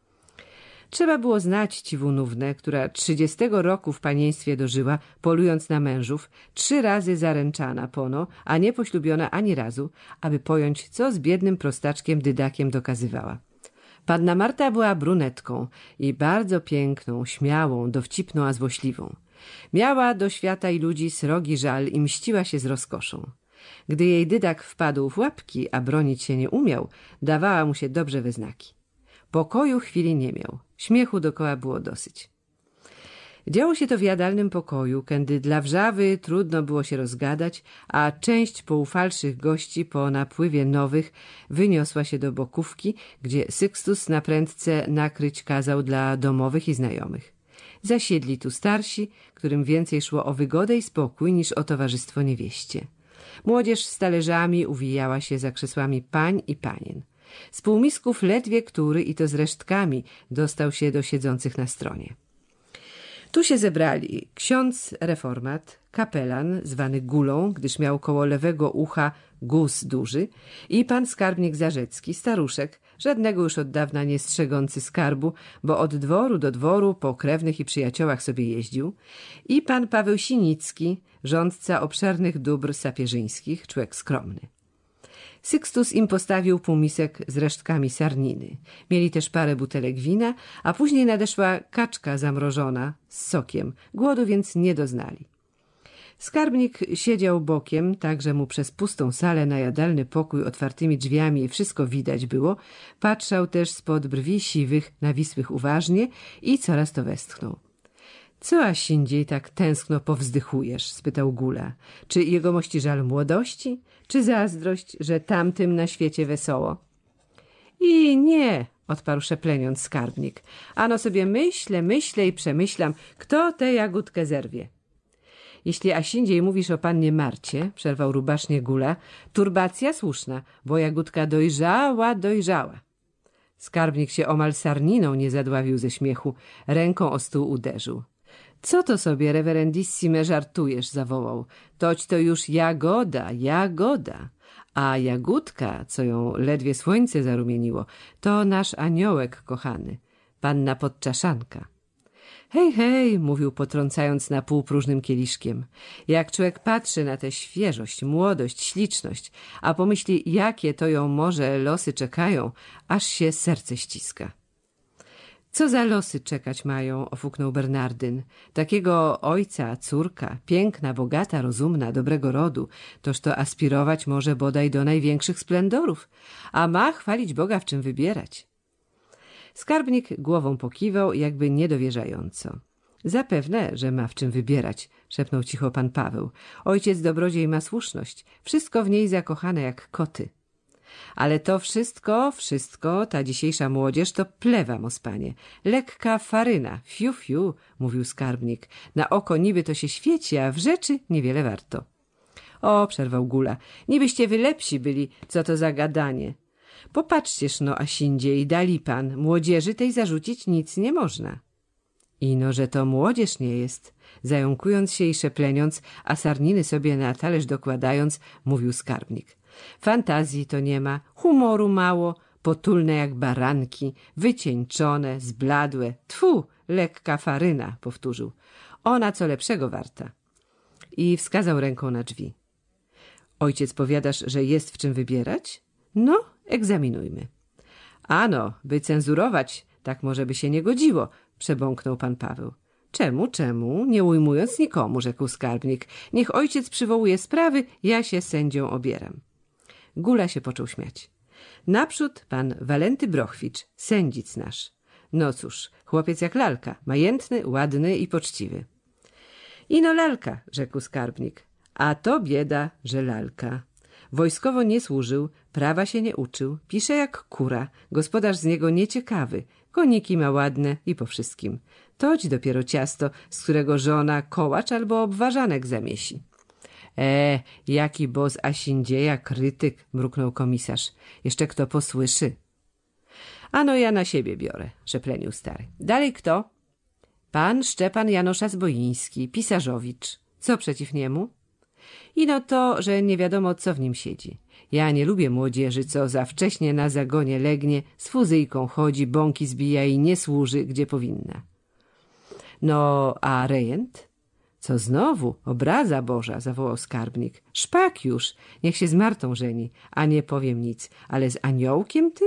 [SPEAKER 1] Trzeba było znać Ciwunównę, która trzydziestego roku w panieństwie dożyła, polując na mężów, trzy razy zaręczana pono, a nie poślubiona ani razu, aby pojąć, co z biednym prostaczkiem Dydakiem dokazywała. Panna Marta była brunetką i bardzo piękną, śmiałą, dowcipną, a złośliwą. Miała do świata i ludzi srogi żal i mściła się z rozkoszą. Gdy jej Dydak wpadł w łapki, a bronić się nie umiał, dawała mu się dobrze we znaki. Pokoju chwili nie miał, śmiechu dokoła było dosyć. Działo się to w jadalnym pokoju, kiedy dla wrzawy trudno było się rozgadać, a część poufalszych gości po napływie nowych wyniosła się do bokówki, gdzie Sykstus na prędce nakryć kazał dla domowych i znajomych. Zasiedli tu starsi, którym więcej szło o wygodę i spokój niż o towarzystwo niewieście. Młodzież z talerzami uwijała się za krzesłami pań i panien. Z półmisków ledwie który, i to z resztkami, dostał się do siedzących na stronie. Tu się zebrali ksiądz reformat, kapelan zwany Gulą, gdyż miał koło lewego ucha guz duży, i pan skarbnik Zarzecki, staruszek, żadnego już od dawna nie strzegący skarbu, bo od dworu do dworu po krewnych i przyjaciołach sobie jeździł, i pan Paweł Sinicki, rządca obszernych dóbr sapieżyńskich, człowiek skromny. Sykstus im postawił półmisek z resztkami sarniny. Mieli też parę butelek wina, a później nadeszła kaczka zamrożona z sokiem. Głodu więc nie doznali. Skarbnik siedział bokiem, tak że mu przez pustą salę na jadalny pokój otwartymi drzwiami wszystko widać było. Patrzał też spod brwi siwych, nawisłych uważnie i coraz to westchnął. — Co, Asindziej, tak tęskno powzdychujesz? — spytał Gula. — Czy jegomości żal młodości, czy zazdrość, że tamtym na świecie wesoło? — I nie — odparł szepleniąc skarbnik. — Ano sobie myślę, myślę i przemyślam, kto tę jagódkę zerwie. — Jeśli, Asindziej, mówisz o pannie Marcie — przerwał rubasznie Gula — turbacja słuszna, bo jagódka dojrzała, dojrzała. Skarbnik się omal sarniną nie zadławił ze śmiechu, ręką o stół uderzył. — Co to sobie, reverendissime, żartujesz? — zawołał. — Toć to już jagoda, jagoda. A jagódka, co ją ledwie słońce zarumieniło, to nasz aniołek kochany, panna Podczaszanka. Hej, hej, mówił potrącając na pół próżnym kieliszkiem. Jak człowiek patrzy na tę świeżość, młodość, śliczność, a pomyśli, jakie to ją może losy czekają, aż się serce ściska. Co za losy czekać mają, ofuknął Bernardyn. Takiego ojca, córka, piękna, bogata, rozumna, dobrego rodu, toż to aspirować może bodaj do największych splendorów, a ma chwalić Boga, w czym wybierać. Skarbnik głową pokiwał, jakby niedowierzająco. Zapewne, że ma w czym wybierać, szepnął cicho pan Paweł. Ojciec dobrodziej ma słuszność, wszystko w niej zakochane jak koty. Ale to wszystko, wszystko, ta dzisiejsza młodzież to plewa, mospanie. Lekka faryna, fiu, fiu, mówił skarbnik. Na oko niby to się świeci, a w rzeczy niewiele warto. O, przerwał Gula, nibyście wy lepsi byli, co to za gadanie. Popatrzcież no, Asindzie, i dali pan, młodzieży tej zarzucić nic nie można. Ino, że to młodzież nie jest, zająkując się i szepleniąc, a sarniny sobie na talerz dokładając, mówił skarbnik. Fantazji to nie ma, humoru mało, potulne jak baranki, wycieńczone, zbladłe. Tfu, lekka faryna, powtórzył. Ona co lepszego warta. I wskazał ręką na drzwi. Ojciec, powiadasz, że jest w czym wybierać? No, egzaminujmy. Ano, by cenzurować, tak może by się nie godziło, przebąknął pan Paweł. Czemu, czemu? Nie ujmując nikomu, rzekł skarbnik. Niech ojciec przywołuje sprawy, ja się sędzią obieram. Gula się począł śmiać. Naprzód pan Walenty Brochwicz, sędzic nasz. No cóż, chłopiec jak lalka, majętny, ładny i poczciwy. Ino lalka, rzekł skarbnik. A to bieda, że lalka. Wojskowo nie służył, prawa się nie uczył, pisze jak kura, gospodarz z niego nieciekawy, koniki ma ładne i po wszystkim. Toć dopiero ciasto, z którego żona kołacz albo obwarzanek zamiesi. E, jaki bo z Asindzieja krytyk, mruknął komisarz. Jeszcze kto posłyszy. Ano ja na siebie biorę, szeplenił stary. Dalej kto? Pan Szczepan Janosza Zboiński, pisarzowicz. Co przeciw niemu? Ino to, że nie wiadomo, co w nim siedzi. Ja nie lubię młodzieży, co za wcześnie na zagonie legnie, z fuzyjką chodzi, bąki zbija i nie służy, gdzie powinna. No, a rejent? Co znowu? Obraza Boża, zawołał skarbnik. Szpak już, niech się z Martą żeni, a nie powiem nic, ale z aniołkiem tym?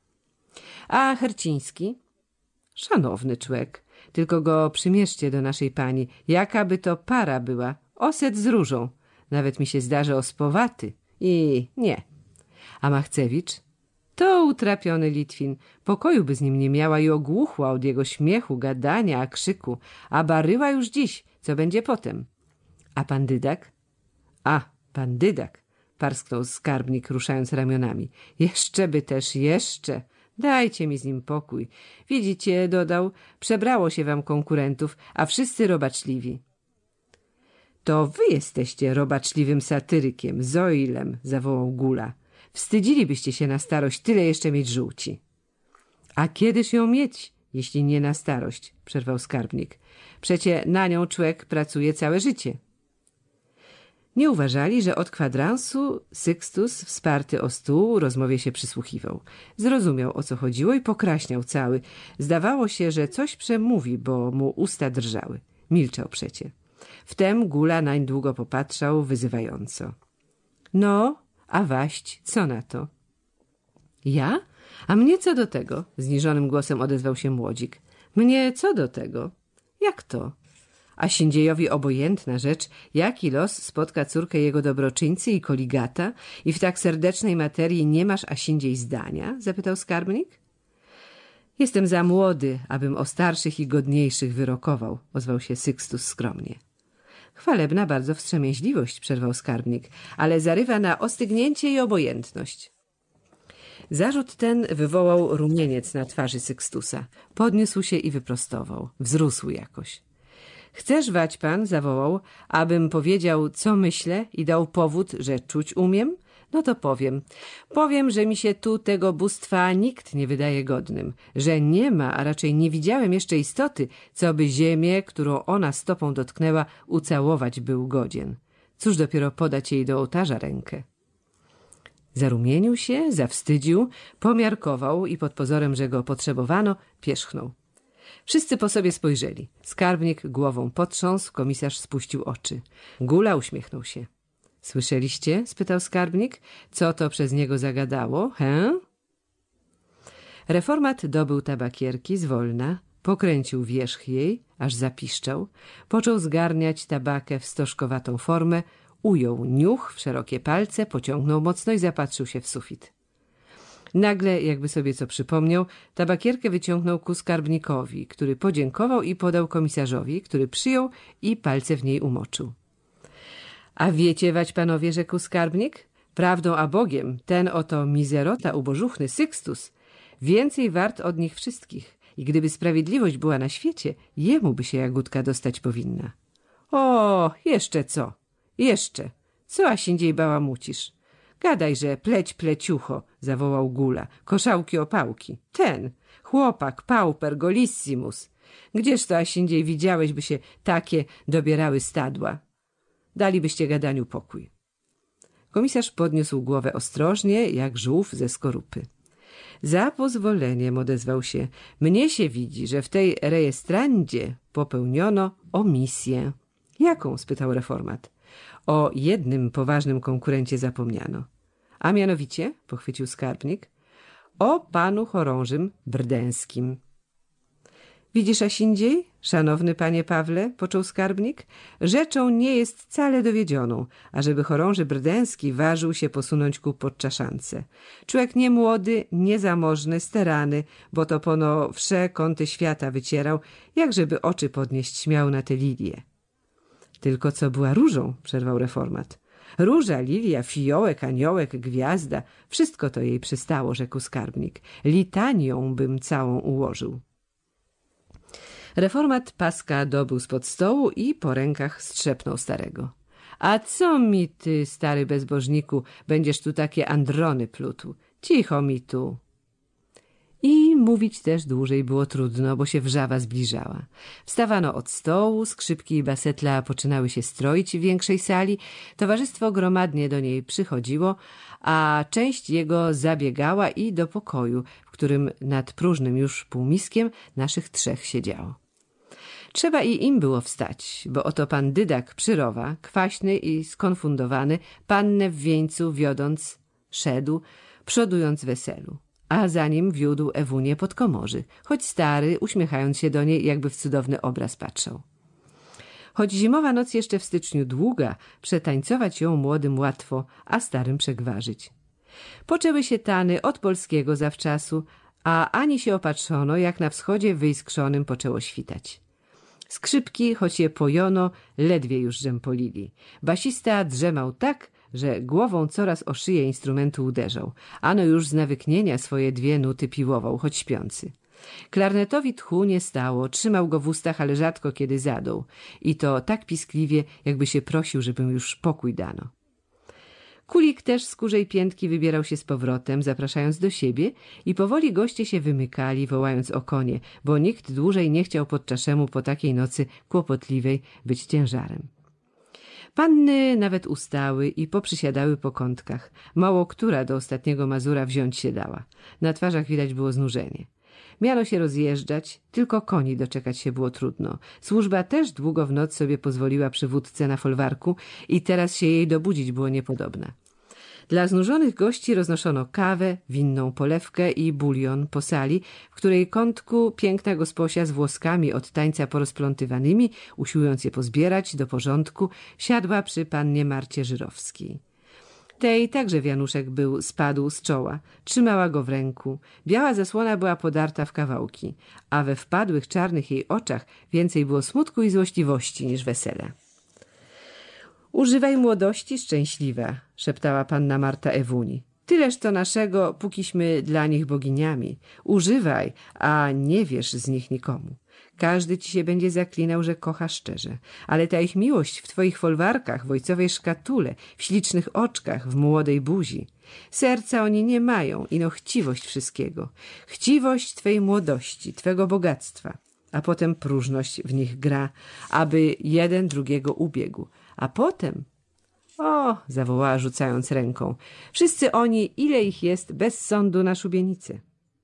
[SPEAKER 1] A Herciński? Szanowny człek, tylko go przymierzcie do naszej pani, jaka by to para była, oset z różą. Nawet mi się zdarzy ospowaty. I nie. A Machcewicz? To utrapiony Litwin. Pokoju by z nim nie miała i ogłuchła od jego śmiechu, gadania, a krzyku. A baryła już dziś. Co będzie potem? A pan Dydak? A, pan Dydak, parsknął skarbnik, ruszając ramionami. Jeszcze by też, jeszcze. Dajcie mi z nim pokój. Widzicie, dodał, przebrało się wam konkurentów, a wszyscy robaczliwi. To wy jesteście robaczliwym satyrykiem, Zoilem, zawołał Gula. Wstydzilibyście się na starość tyle jeszcze mieć żółci. A kiedyż ją mieć, jeśli nie na starość, przerwał skarbnik. Przecie na nią człowiek pracuje całe życie. Nie uważali, że od kwadransu Sykstus, wsparty o stół, rozmowie się przysłuchiwał. Zrozumiał, o co chodziło i pokraśniał cały. Zdawało się, że coś przemówi, bo mu usta drżały. Milczał przecie. Wtem Gula nań długo popatrzał, wyzywająco. No, a waść, co na to? Ja? A mnie co do tego? Zniżonym głosem odezwał się młodzik. Mnie co do tego? Jak to? A Sindziejowi obojętna rzecz, jaki los spotka córkę jego dobroczyńcy i koligata i w tak serdecznej materii nie masz a Sindziej zdania? Zapytał skarbnik. Jestem za młody, abym o starszych i godniejszych wyrokował, ozwał się Sykstus skromnie. Chwalebna bardzo wstrzemięźliwość, przerwał skarbnik, ale zarywa na ostygnięcie i obojętność. Zarzut ten wywołał rumieniec na twarzy Sykstusa. Podniósł się i wyprostował. Wzrósł jakoś. Chcesz, waćpan, zawołał, abym powiedział, co myślę i dał powód, że czuć umiem? No to powiem. Powiem, że mi się tu tego bóstwa nikt nie wydaje godnym, że nie ma, a raczej nie widziałem jeszcze istoty, co by ziemię, którą ona stopą dotknęła, ucałować był godzien. Cóż dopiero podać jej do ołtarza rękę. Zarumienił się, zawstydził, pomiarkował i pod pozorem, że go potrzebowano, pierzchnął. Wszyscy po sobie spojrzeli. Skarbnik głową potrząsł, komisarz spuścił oczy. Gula uśmiechnął się. Słyszeliście? Spytał skarbnik. Co to przez niego zagadało, he? Reformat dobył tabakierki zwolna, pokręcił wierzch jej, aż zapiszczał, począł zgarniać tabakę w stożkowatą formę, ujął niuch w szerokie palce, pociągnął mocno i zapatrzył się w sufit. Nagle, jakby sobie co przypomniał, tabakierkę wyciągnął ku skarbnikowi, który podziękował i podał komisarzowi, który przyjął i palce w niej umoczył. A wiecie, wać panowie, rzekł skarbnik, prawdą a Bogiem, ten oto mizerota ubożuchny Sykstus więcej wart od nich wszystkich i gdyby sprawiedliwość była na świecie, jemu by się jagódka dostać powinna. O, jeszcze co? Jeszcze. Co Asindziej bałamucisz? Gadajże, pleć pleciucho, zawołał Gula. Koszałki opałki. Ten, chłopak, pauper, golissimus. Gdzież to Asindziej widziałeś, by się takie dobierały stadła? Dalibyście gadaniu pokój. Komisarz podniósł głowę ostrożnie, jak żółw ze skorupy. Za pozwoleniem, odezwał się, mnie się widzi, że w tej rejestrandzie popełniono omisję. Jaką? Spytał reformat. O jednym poważnym konkurencie zapomniano. A mianowicie, pochwycił skarbnik, o panu chorążym Brdęskim. Widzisz, Asindziej, szanowny panie Pawle, począł skarbnik, rzeczą nie jest wcale dowiedzioną, ażeby chorąży Brdęski ważył się posunąć ku podczaszance. Człowiek nie młody, niezamożny, sterany, bo to pono wsze kąty świata wycierał, jak żeby oczy podnieść śmiał na te lilie. Tylko co była różą, przerwał reformat. Róża, lilia, fiołek, aniołek, gwiazda, wszystko to jej przystało, rzekł skarbnik. Litanią bym całą ułożył. Reformat paska dobył spod stołu i po rękach strzepnął starego. A co mi ty, stary bezbożniku, będziesz tu takie androny plutł? Cicho mi tu. I mówić też dłużej było trudno, bo się wrzawa zbliżała. Wstawano od stołu, skrzypki i basetla poczynały się stroić w większej sali, towarzystwo gromadnie do niej przychodziło, a część jego zabiegała i do pokoju, w którym nad próżnym już półmiskiem naszych trzech siedziało. Trzeba i im było wstać, bo oto pan Dydak Przyrowa, kwaśny i skonfundowany, pannę w wieńcu wiodąc, szedł, przodując weselu. A za nim wiódł Ewunię pod komorzy, choć stary, uśmiechając się do niej, jakby w cudowny obraz patrzał. Choć zimowa noc jeszcze w styczniu długa, przetańcować ją młodym łatwo, a starym przegwarzyć. Poczęły się tany od polskiego zawczasu, a ani się opatrzono, jak na wschodzie wyiskrzonym poczęło świtać. Skrzypki, choć je pojono, ledwie już rzępolili. Basista drzemał tak, że głową coraz o szyję instrumentu uderzał. Ano już z nawyknienia swoje dwie nuty piłował, choć śpiący. Klarnetowi tchu nie stało, trzymał go w ustach, ale rzadko kiedy zadął. I to tak piskliwie, jakby się prosił, żeby mu już pokój dano. Kulik też z kurzej piętki wybierał się z powrotem, zapraszając do siebie i powoli goście się wymykali, wołając o konie, bo nikt dłużej nie chciał podczaszemu po takiej nocy kłopotliwej być ciężarem. Panny nawet ustały i poprzysiadały po kątkach. Mało która do ostatniego Mazura wziąć się dała. Na twarzach widać było znużenie. Miano się rozjeżdżać, tylko koni doczekać się było trudno. Służba też długo w noc sobie pozwoliła przywódcę na folwarku i teraz się jej dobudzić było niepodobna. Dla znużonych gości roznoszono kawę, winną polewkę i bulion po sali, w której kątku piękna gosposia z włoskami od tańca porozplątywanymi, usiłując je pozbierać do porządku, siadła przy pannie Marcie Żyrowskiej. Tej także wianuszek był spadł z czoła, trzymała go w ręku. Biała zasłona była podarta w kawałki, a we wpadłych czarnych jej oczach więcej było smutku i złośliwości niż wesela. Używaj młodości, szczęśliwa, szeptała panna Marta Ewuni. Tyleż to naszego, pókiśmy dla nich boginiami. Używaj, a nie wierz z nich nikomu. Każdy ci się będzie zaklinał, że kocha szczerze, ale ta ich miłość w twoich folwarkach, w ojcowej szkatule, w ślicznych oczkach, w młodej buzi. Serca oni nie mają, ino chciwość wszystkiego. Chciwość twej młodości, twego bogactwa, a potem próżność w nich gra, aby jeden drugiego ubiegł. A potem... O, zawołała rzucając ręką. Wszyscy oni, ile ich jest, bez sądu na szubienicę.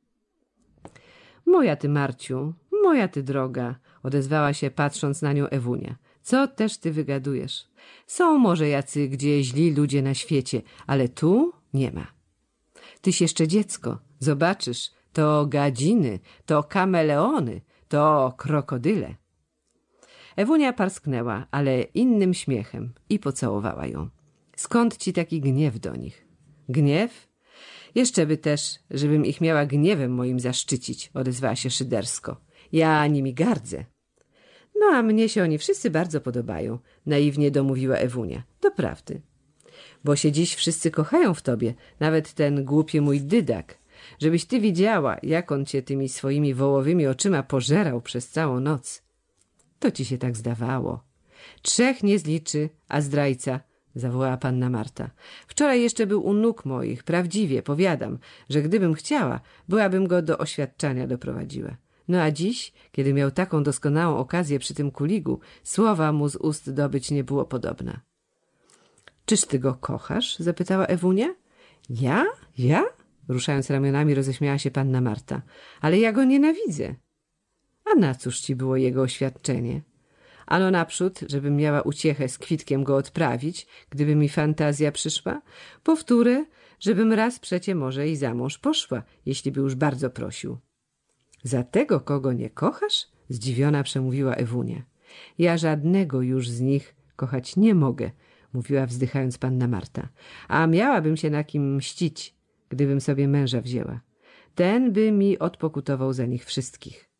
[SPEAKER 1] Moja ty, Marciu, moja ty droga, odezwała się patrząc na nią Ewunia. Co też ty wygadujesz? Są może jacy gdzie źli ludzie na świecie, ale tu nie ma. Tyś jeszcze dziecko, zobaczysz, to gadziny, to kameleony, to krokodyle. Ewunia parsknęła, ale innym śmiechem i pocałowała ją. Skąd ci taki gniew do nich? Gniew? Jeszcze by też, żebym ich miała gniewem moim zaszczycić, odezwała się szydersko. Ja nimi gardzę. No a mnie się oni wszyscy bardzo podobają, naiwnie domówiła Ewunia. Doprawdy. Bo się dziś wszyscy kochają w tobie, nawet ten głupi mój dydak. Żebyś ty widziała, jak on cię tymi swoimi wołowymi oczyma pożerał przez całą noc. To ci się tak zdawało. Trzech nie zliczy, a zdrajca, zawołała panna Marta. Wczoraj jeszcze był u nóg moich, prawdziwie, powiadam, że gdybym chciała, byłabym go do oświadczania doprowadziła. No a dziś, kiedy miał taką doskonałą okazję przy tym kuligu, słowa mu z ust dobyć nie było podobna. Czyż ty go kochasz? Zapytała Ewunia. Ja? Ja? Ruszając ramionami roześmiała się panna Marta. Ale ja go nienawidzę. A na cóż ci było jego oświadczenie? Ano naprzód, żebym miała uciechę z kwitkiem go odprawić, gdyby mi fantazja przyszła. Powtórę, żebym raz przecie może i za mąż poszła, jeśli by już bardzo prosił. Za tego, kogo nie kochasz? Zdziwiona przemówiła Ewunia. Ja żadnego już z nich kochać nie mogę, mówiła wzdychając panna Marta. A miałabym się na kim mścić, gdybym sobie męża wzięła. Ten by mi odpokutował za nich wszystkich.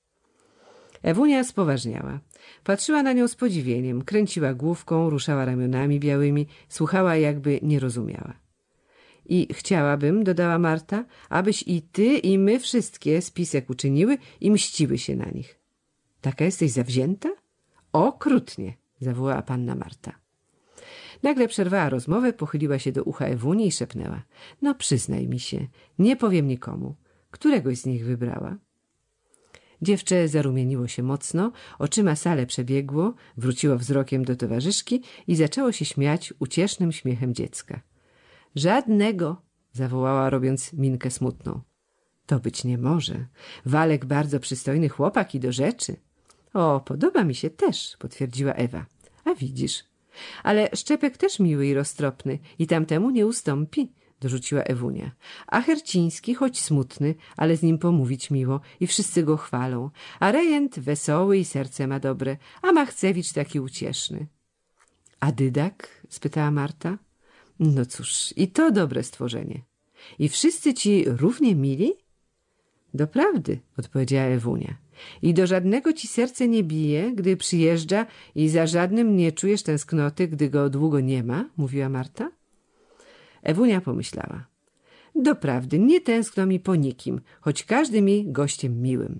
[SPEAKER 1] Ewunia spoważniała. Patrzyła na nią z podziwieniem, kręciła główką, ruszała ramionami białymi, słuchała, jakby nie rozumiała. I chciałabym, dodała Marta, abyś i ty, i my wszystkie spisek uczyniły i mściły się na nich. Taka jesteś zawzięta? Okrutnie, zawołała panna Marta. Nagle przerwała rozmowę, pochyliła się do ucha Ewunii i szepnęła. No przyznaj mi się, nie powiem nikomu. Któregoś z nich wybrała? Dziewczę zarumieniło się mocno, oczyma salę przebiegło, wróciło wzrokiem do towarzyszki i zaczęło się śmiać uciesznym śmiechem dziecka. Żadnego, zawołała, robiąc minkę smutną. To być nie może. Walek bardzo przystojny chłopak i do rzeczy. O, podoba mi się też, potwierdziła Ewa. A widzisz. Ale Szczepek też miły i roztropny i tamtemu nie ustąpi, dorzuciła Ewunia. A Herciński, choć smutny, ale z nim pomówić miło i wszyscy go chwalą. A rejent wesoły i serce ma dobre, a Machcewicz taki ucieszny. A Dydak? Spytała Marta. No cóż, i to dobre stworzenie. I wszyscy ci równie mili? Doprawdy, odpowiedziała Ewunia. I do żadnego ci serce nie bije, gdy przyjeżdża i za żadnym nie czujesz tęsknoty, gdy go długo nie ma? Mówiła Marta. Ewunia pomyślała. Doprawdy, nie tęskno mi po nikim, choć każdy mi gościem miłym.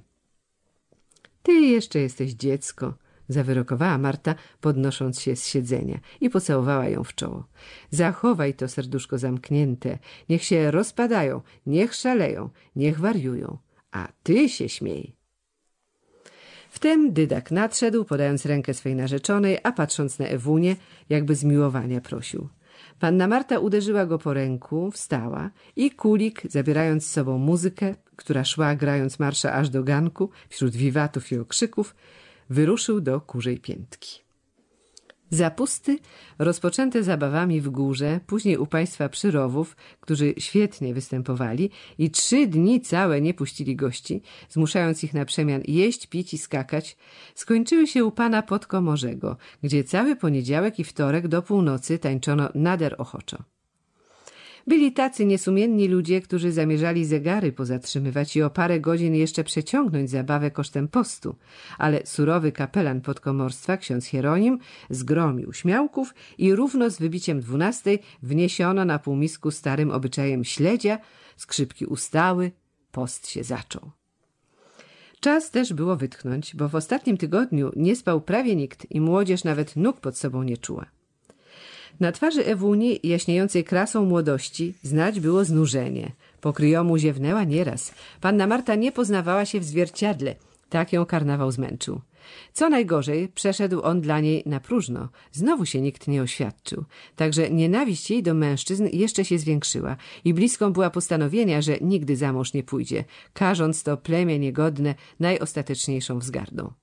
[SPEAKER 1] Ty jeszcze jesteś dziecko, zawyrokowała Marta, podnosząc się z siedzenia i pocałowała ją w czoło. Zachowaj to serduszko zamknięte, niech się rozpadają, niech szaleją, niech wariują, a ty się śmiej. Wtem Dydak nadszedł, podając rękę swej narzeczonej, a patrząc na Ewunię, jakby zmiłowania prosił. Panna Marta uderzyła go po ręku, wstała i Kulik, zabierając z sobą muzykę, która szła grając marsza aż do ganku, wśród wiwatów i okrzyków, wyruszył do Kurzej Piętki. Zapusty, rozpoczęte zabawami w górze, później u państwa Przyrowów, którzy świetnie występowali i trzy dni całe nie puścili gości, zmuszając ich na przemian jeść, pić i skakać, skończyły się u pana Podkomorzego, gdzie cały poniedziałek i wtorek do północy tańczono nader ochoczo. Byli tacy niesumienni ludzie, którzy zamierzali zegary pozatrzymywać i o parę godzin jeszcze przeciągnąć zabawę kosztem postu, ale surowy kapelan podkomorstwa, ksiądz Hieronim, zgromił śmiałków i równo z wybiciem dwunastej wniesiono na półmisku starym obyczajem śledzia, skrzypki ustały, post się zaczął. Czas też było wytchnąć, bo w ostatnim tygodniu nie spał prawie nikt i młodzież nawet nóg pod sobą nie czuła. Na twarzy Ewuni, jaśniejącej krasą młodości, znać było znużenie. Pokryjomu ziewnęła nieraz. Panna Marta nie poznawała się w zwierciadle. Tak ją karnawał zmęczył. Co najgorzej, przeszedł on dla niej na próżno. Znowu się nikt nie oświadczył. Także nienawiść jej do mężczyzn jeszcze się zwiększyła i bliską była postanowienia, że nigdy za mąż nie pójdzie, karząc to plemię niegodne najostateczniejszą wzgardą.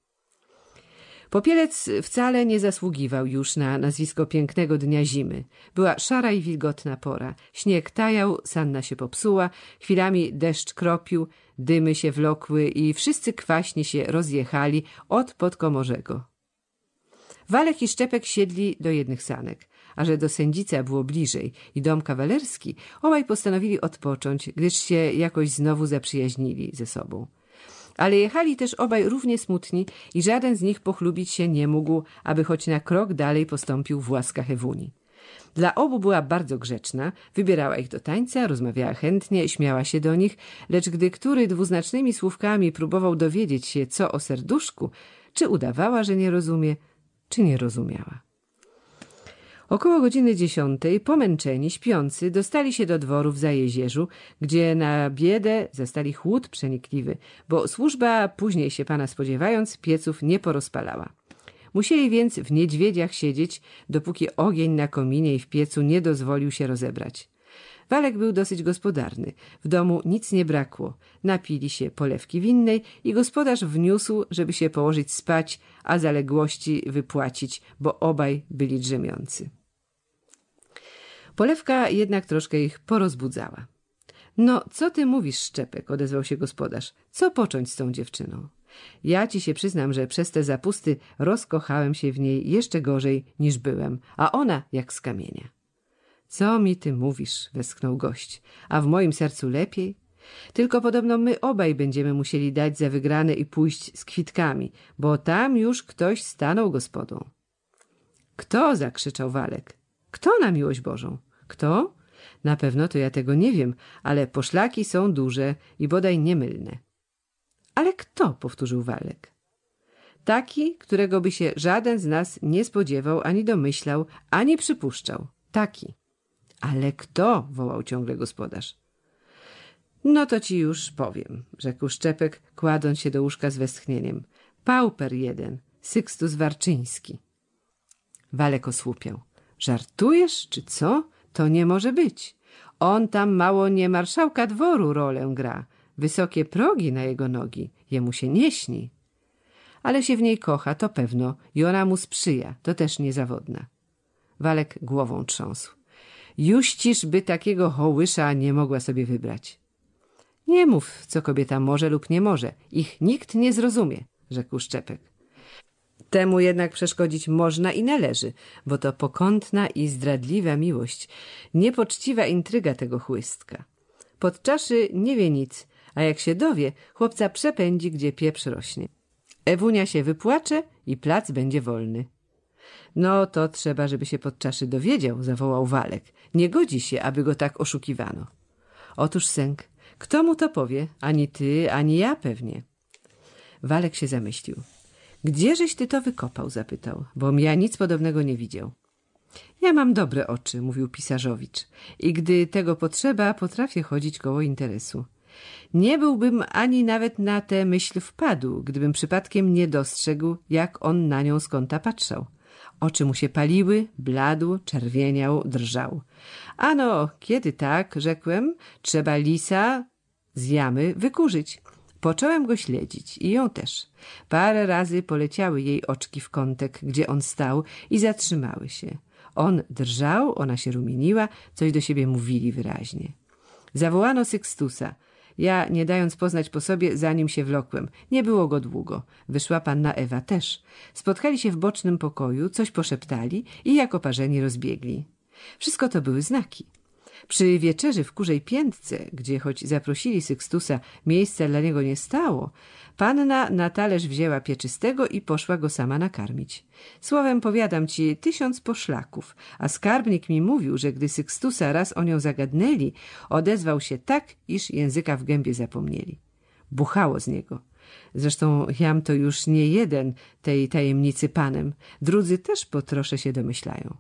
[SPEAKER 1] Popielec wcale nie zasługiwał już na nazwisko pięknego dnia zimy. Była szara i wilgotna pora. Śnieg tajał, sanna się popsuła, chwilami deszcz kropił, dymy się wlokły i wszyscy kwaśni się rozjechali od Podkomorzego. Walek i Szczepek siedli do jednych sanek, a że do Sędzica było bliżej i dom kawalerski, obaj postanowili odpocząć, gdyż się jakoś znowu zaprzyjaźnili ze sobą. Ale jechali też obaj równie smutni i żaden z nich pochlubić się nie mógł, aby choć na krok dalej postąpił w łaskach Ewuni. Dla obu była bardzo grzeczna, wybierała ich do tańca, rozmawiała chętnie, śmiała się do nich, lecz gdy który dwuznacznymi słówkami próbował dowiedzieć się, co o serduszku, czy udawała, że nie rozumie, czy nie rozumiała. Około godziny dziesiątej pomęczeni, śpiący, dostali się do dworu w Zajezierzu, gdzie na biedę zastali chłód przenikliwy, bo służba, później się pana spodziewając, pieców nie porozpalała. Musieli więc w niedźwiedziach siedzieć, dopóki ogień na kominie i w piecu nie dozwolił się rozebrać. Walek był dosyć gospodarny. W domu nic nie brakło. Napili się polewki winnej i gospodarz wniósł, żeby się położyć spać, a zaległości wypłacić, bo obaj byli drzemiący. Polewka jednak troszkę ich porozbudzała. No, co ty mówisz, Szczepek? Odezwał się gospodarz. Co począć z tą dziewczyną? Ja ci się przyznam, że przez te zapusty rozkochałem się w niej jeszcze gorzej niż byłem, a ona jak z kamienia. Co mi ty mówisz? Westchnął gość. A w moim sercu lepiej? Tylko podobno my obaj będziemy musieli dać za wygrane i pójść z kwitkami, bo tam już ktoś stanął gospodą. Kto? Zakrzyczał Walek. Kto na miłość Bożą? Kto? Na pewno to ja tego nie wiem, ale poszlaki są duże i bodaj niemylne. Ale kto? Powtórzył Walek. Taki, którego by się żaden z nas nie spodziewał, ani domyślał, ani przypuszczał. Taki. Ale kto? Wołał ciągle gospodarz. No to ci już powiem, rzekł Szczepek, kładąc się do łóżka z westchnieniem. Pauper jeden, Sykstus Warczyński. Walek osłupiał. Żartujesz, czy co? To nie może być. On tam mało nie marszałka dworu rolę gra. Wysokie progi na jego nogi. Jemu się nie śni. Ale się w niej kocha, to pewno. I ona mu sprzyja. To też niezawodna. Walek głową trząsł. Juściż by takiego hołysza nie mogła sobie wybrać. Nie mów, co kobieta może lub nie może. Ich nikt nie zrozumie, rzekł Szczepek. Temu jednak przeszkodzić można i należy, bo to pokątna i zdradliwa miłość, niepoczciwa intryga tego chłystka. Pod czaszy nie wie nic, a jak się dowie, chłopca przepędzi, gdzie pieprz rośnie. Ewunia się wypłacze i plac będzie wolny. No to trzeba, żeby się pod czaszy dowiedział, zawołał Walek. Nie godzi się, aby go tak oszukiwano. Otóż sęk, kto mu to powie? Ani ty, ani ja pewnie. Walek się zamyślił. Gdzieżeś ty to wykopał? Zapytał, bom ja nic podobnego nie widział. Ja mam dobre oczy, mówił Pisarzowicz, i gdy tego potrzeba, potrafię chodzić koło interesu. Nie byłbym ani nawet na tę myśl wpadł, gdybym przypadkiem nie dostrzegł, jak on na nią z kąta patrzał. Oczy mu się paliły, bladł, czerwieniał, drżał. Ano, kiedy tak, rzekłem, trzeba lisa z jamy wykurzyć. Począłem go śledzić i ją też. Parę razy poleciały jej oczki w kątek, gdzie on stał i zatrzymały się. On drżał, ona się rumieniła, coś do siebie mówili wyraźnie. Zawołano Sykstusa. Ja, nie dając poznać po sobie, za nim się wlokłem. Nie było go długo. Wyszła panna Ewa też. Spotkali się w bocznym pokoju, coś poszeptali i jak oparzeni rozbiegli. Wszystko to były znaki. Przy wieczerzy w Kurzej Piętce, gdzie choć zaprosili Sykstusa, miejsca dla niego nie stało, panna na talerz wzięła pieczystego i poszła go sama nakarmić. Słowem, powiadam ci, tysiąc poszlaków, a skarbnik mi mówił, że gdy Sykstusa raz o nią zagadnęli, odezwał się tak, iż języka w gębie zapomnieli. Buchało z niego. Zresztą jam to już nie jeden tej tajemnicy panem, drudzy też po trosze się domyślają.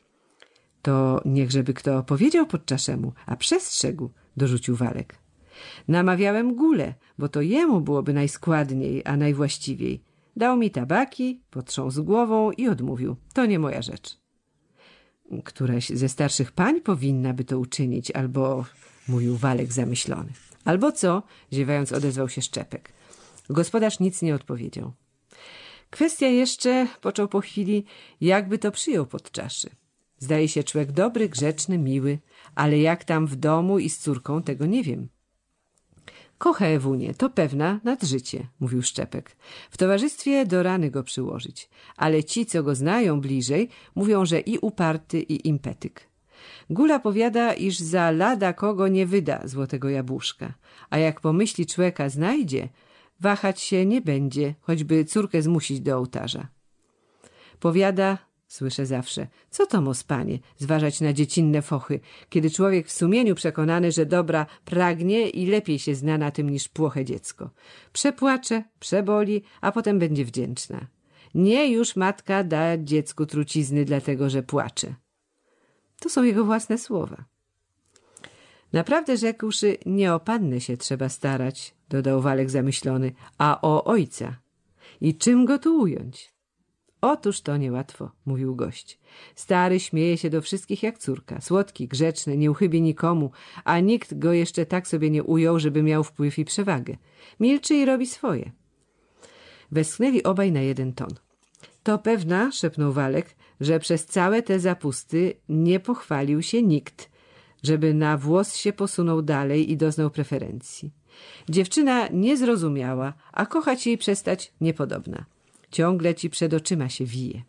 [SPEAKER 1] To niechżeby kto powiedział podczaszemu, a przestrzegł, dorzucił Walek. Namawiałem Gulę, bo to jemu byłoby najskładniej, a najwłaściwiej. Dał mi tabaki, potrząsł głową i odmówił. To nie moja rzecz. Któraś ze starszych pań powinna by to uczynić, albo, mówił Walek zamyślony. Albo co? Ziewając odezwał się Szczepek. Gospodarz nic nie odpowiedział. Kwestia jeszcze, począł po chwili, jakby to przyjął pod czaszy. Zdaje się człowiek dobry, grzeczny, miły, ale jak tam w domu i z córką, tego nie wiem. Kocha Ewunię, to pewna nad życie, mówił Szczepek. W towarzystwie do rany go przyłożyć, ale ci, co go znają bliżej, mówią, że i uparty, i impetyk. Gula powiada, iż za lada kogo nie wyda złotego jabłuszka, a jak pomyśli człowieka znajdzie, wahać się nie będzie, choćby córkę zmusić do ołtarza. Powiada, słyszę zawsze, co to mos, panie, zważać na dziecinne fochy, kiedy człowiek w sumieniu przekonany, że dobra pragnie i lepiej się zna na tym niż płoche dziecko. Przepłacze, przeboli, a potem będzie wdzięczna. Nie już matka da dziecku trucizny dlatego, że płacze. To są jego własne słowa. Naprawdę rzekłszy, nie o pannę się trzeba starać, dodał Walek zamyślony, a o ojca. I czym go tu ująć? Otóż to niełatwo, mówił gość. Stary śmieje się do wszystkich jak córka. Słodki, grzeczny, nie uchybi nikomu, a nikt go jeszcze tak sobie nie ujął, żeby miał wpływ i przewagę. Milczy i robi swoje. Westchnęli obaj na jeden ton. To pewna, szepnął Walek, że przez całe te zapusty nie pochwalił się nikt, żeby na włos się posunął dalej i doznał preferencji. Dziewczyna nie zrozumiała, a kochać jej przestać niepodobna. Ciągle ci przed oczyma się wije.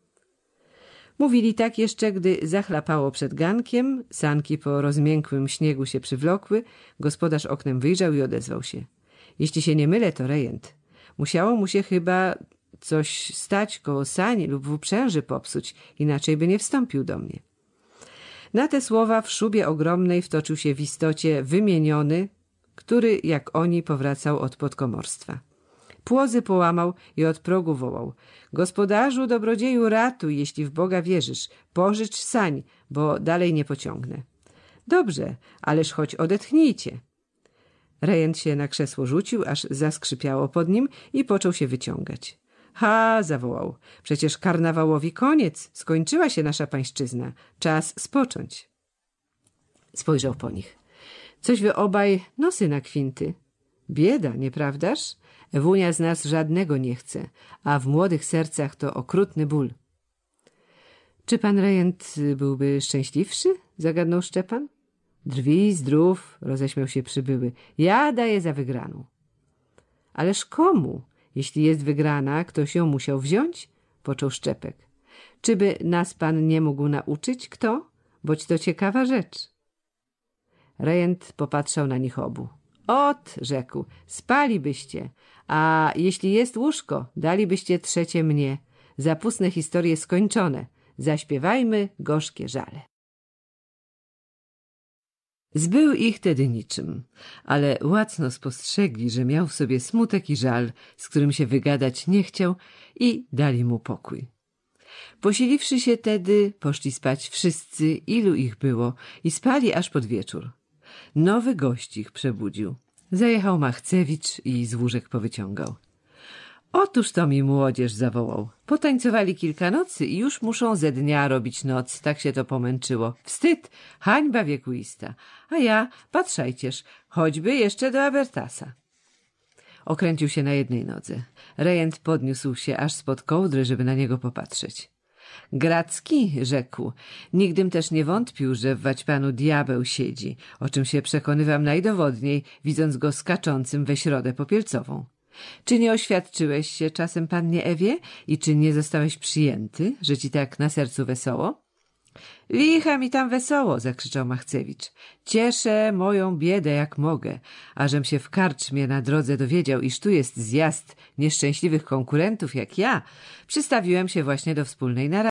[SPEAKER 1] Mówili tak jeszcze, gdy zachlapało przed gankiem, sanki po rozmiękłym śniegu się przywlokły, gospodarz oknem wyjrzał i odezwał się. Jeśli się nie mylę, to rejent. Musiało mu się chyba coś stać koło sani lub w uprzęży popsuć, inaczej by nie wstąpił do mnie. Na te słowa w szubie ogromnej wtoczył się w istocie wymieniony, który, jak oni, powracał od podkomorstwa. Płozy połamał i od progu wołał. Gospodarzu, dobrodzieju, ratuj, jeśli w Boga wierzysz. Pożycz sań, bo dalej nie pociągnę. Dobrze, ależ choć odetchnijcie. Rejent się na krzesło rzucił, aż zaskrzypiało pod nim i począł się wyciągać. Ha, zawołał. Przecież karnawałowi koniec. Skończyła się nasza pańszczyzna. Czas spocząć. Spojrzał po nich. Coś wy obaj nosy na kwinty. Bieda, nieprawdaż? Ewunia z nas żadnego nie chce, a w młodych sercach to okrutny ból. Czy pan rejent byłby szczęśliwszy? Zagadnął Szczepan. Drwi, zdrów, roześmiał się przybyły. Ja daję za wygraną. Ależ komu? Jeśli jest wygrana, ktoś ją musiał wziąć? Począł Szczepek. Czyby nas pan nie mógł nauczyć? Kto? Boć to ciekawa rzecz. Rejent popatrzał na nich obu. Ot, rzekł, spalibyście, a jeśli jest łóżko, dalibyście trzecie mnie. Zapustne historie skończone. Zaśpiewajmy gorzkie żale. Zbył ich tedy niczym, ale łacno spostrzegli, że miał w sobie smutek i żal, z którym się wygadać nie chciał, i dali mu pokój. Posiliwszy się tedy, poszli spać wszyscy, ilu ich było, i spali aż pod wieczór. Nowy gość ich przebudził. Zajechał Machcewicz i z łóżek powyciągał. Otóż to mi młodzież, zawołał. Potańcowali kilka nocy i już muszą ze dnia robić noc. Tak się to pomęczyło. Wstyd, hańba wiekuista. A ja, patrzajcież, choćby jeszcze do Abertasa. Okręcił się na jednej nodze. Rejent podniósł się aż spod kołdry, żeby na niego popatrzeć. Gracki, rzekł, nigdym też nie wątpił, że w Waćpanu diabeł siedzi, o czym się przekonywam najdowodniej, widząc go skaczącym we środę popielcową. Czy nie oświadczyłeś się czasem pannie Ewie i czy nie zostałeś przyjęty, że ci tak na sercu wesoło? Licha mi tam wesoło, zakrzyczał Machcewicz. Cieszę moją biedę jak mogę, ażem się w karczmie na drodze dowiedział, iż tu jest zjazd nieszczęśliwych konkurentów jak ja. Przystawiłem się właśnie do wspólnej narady.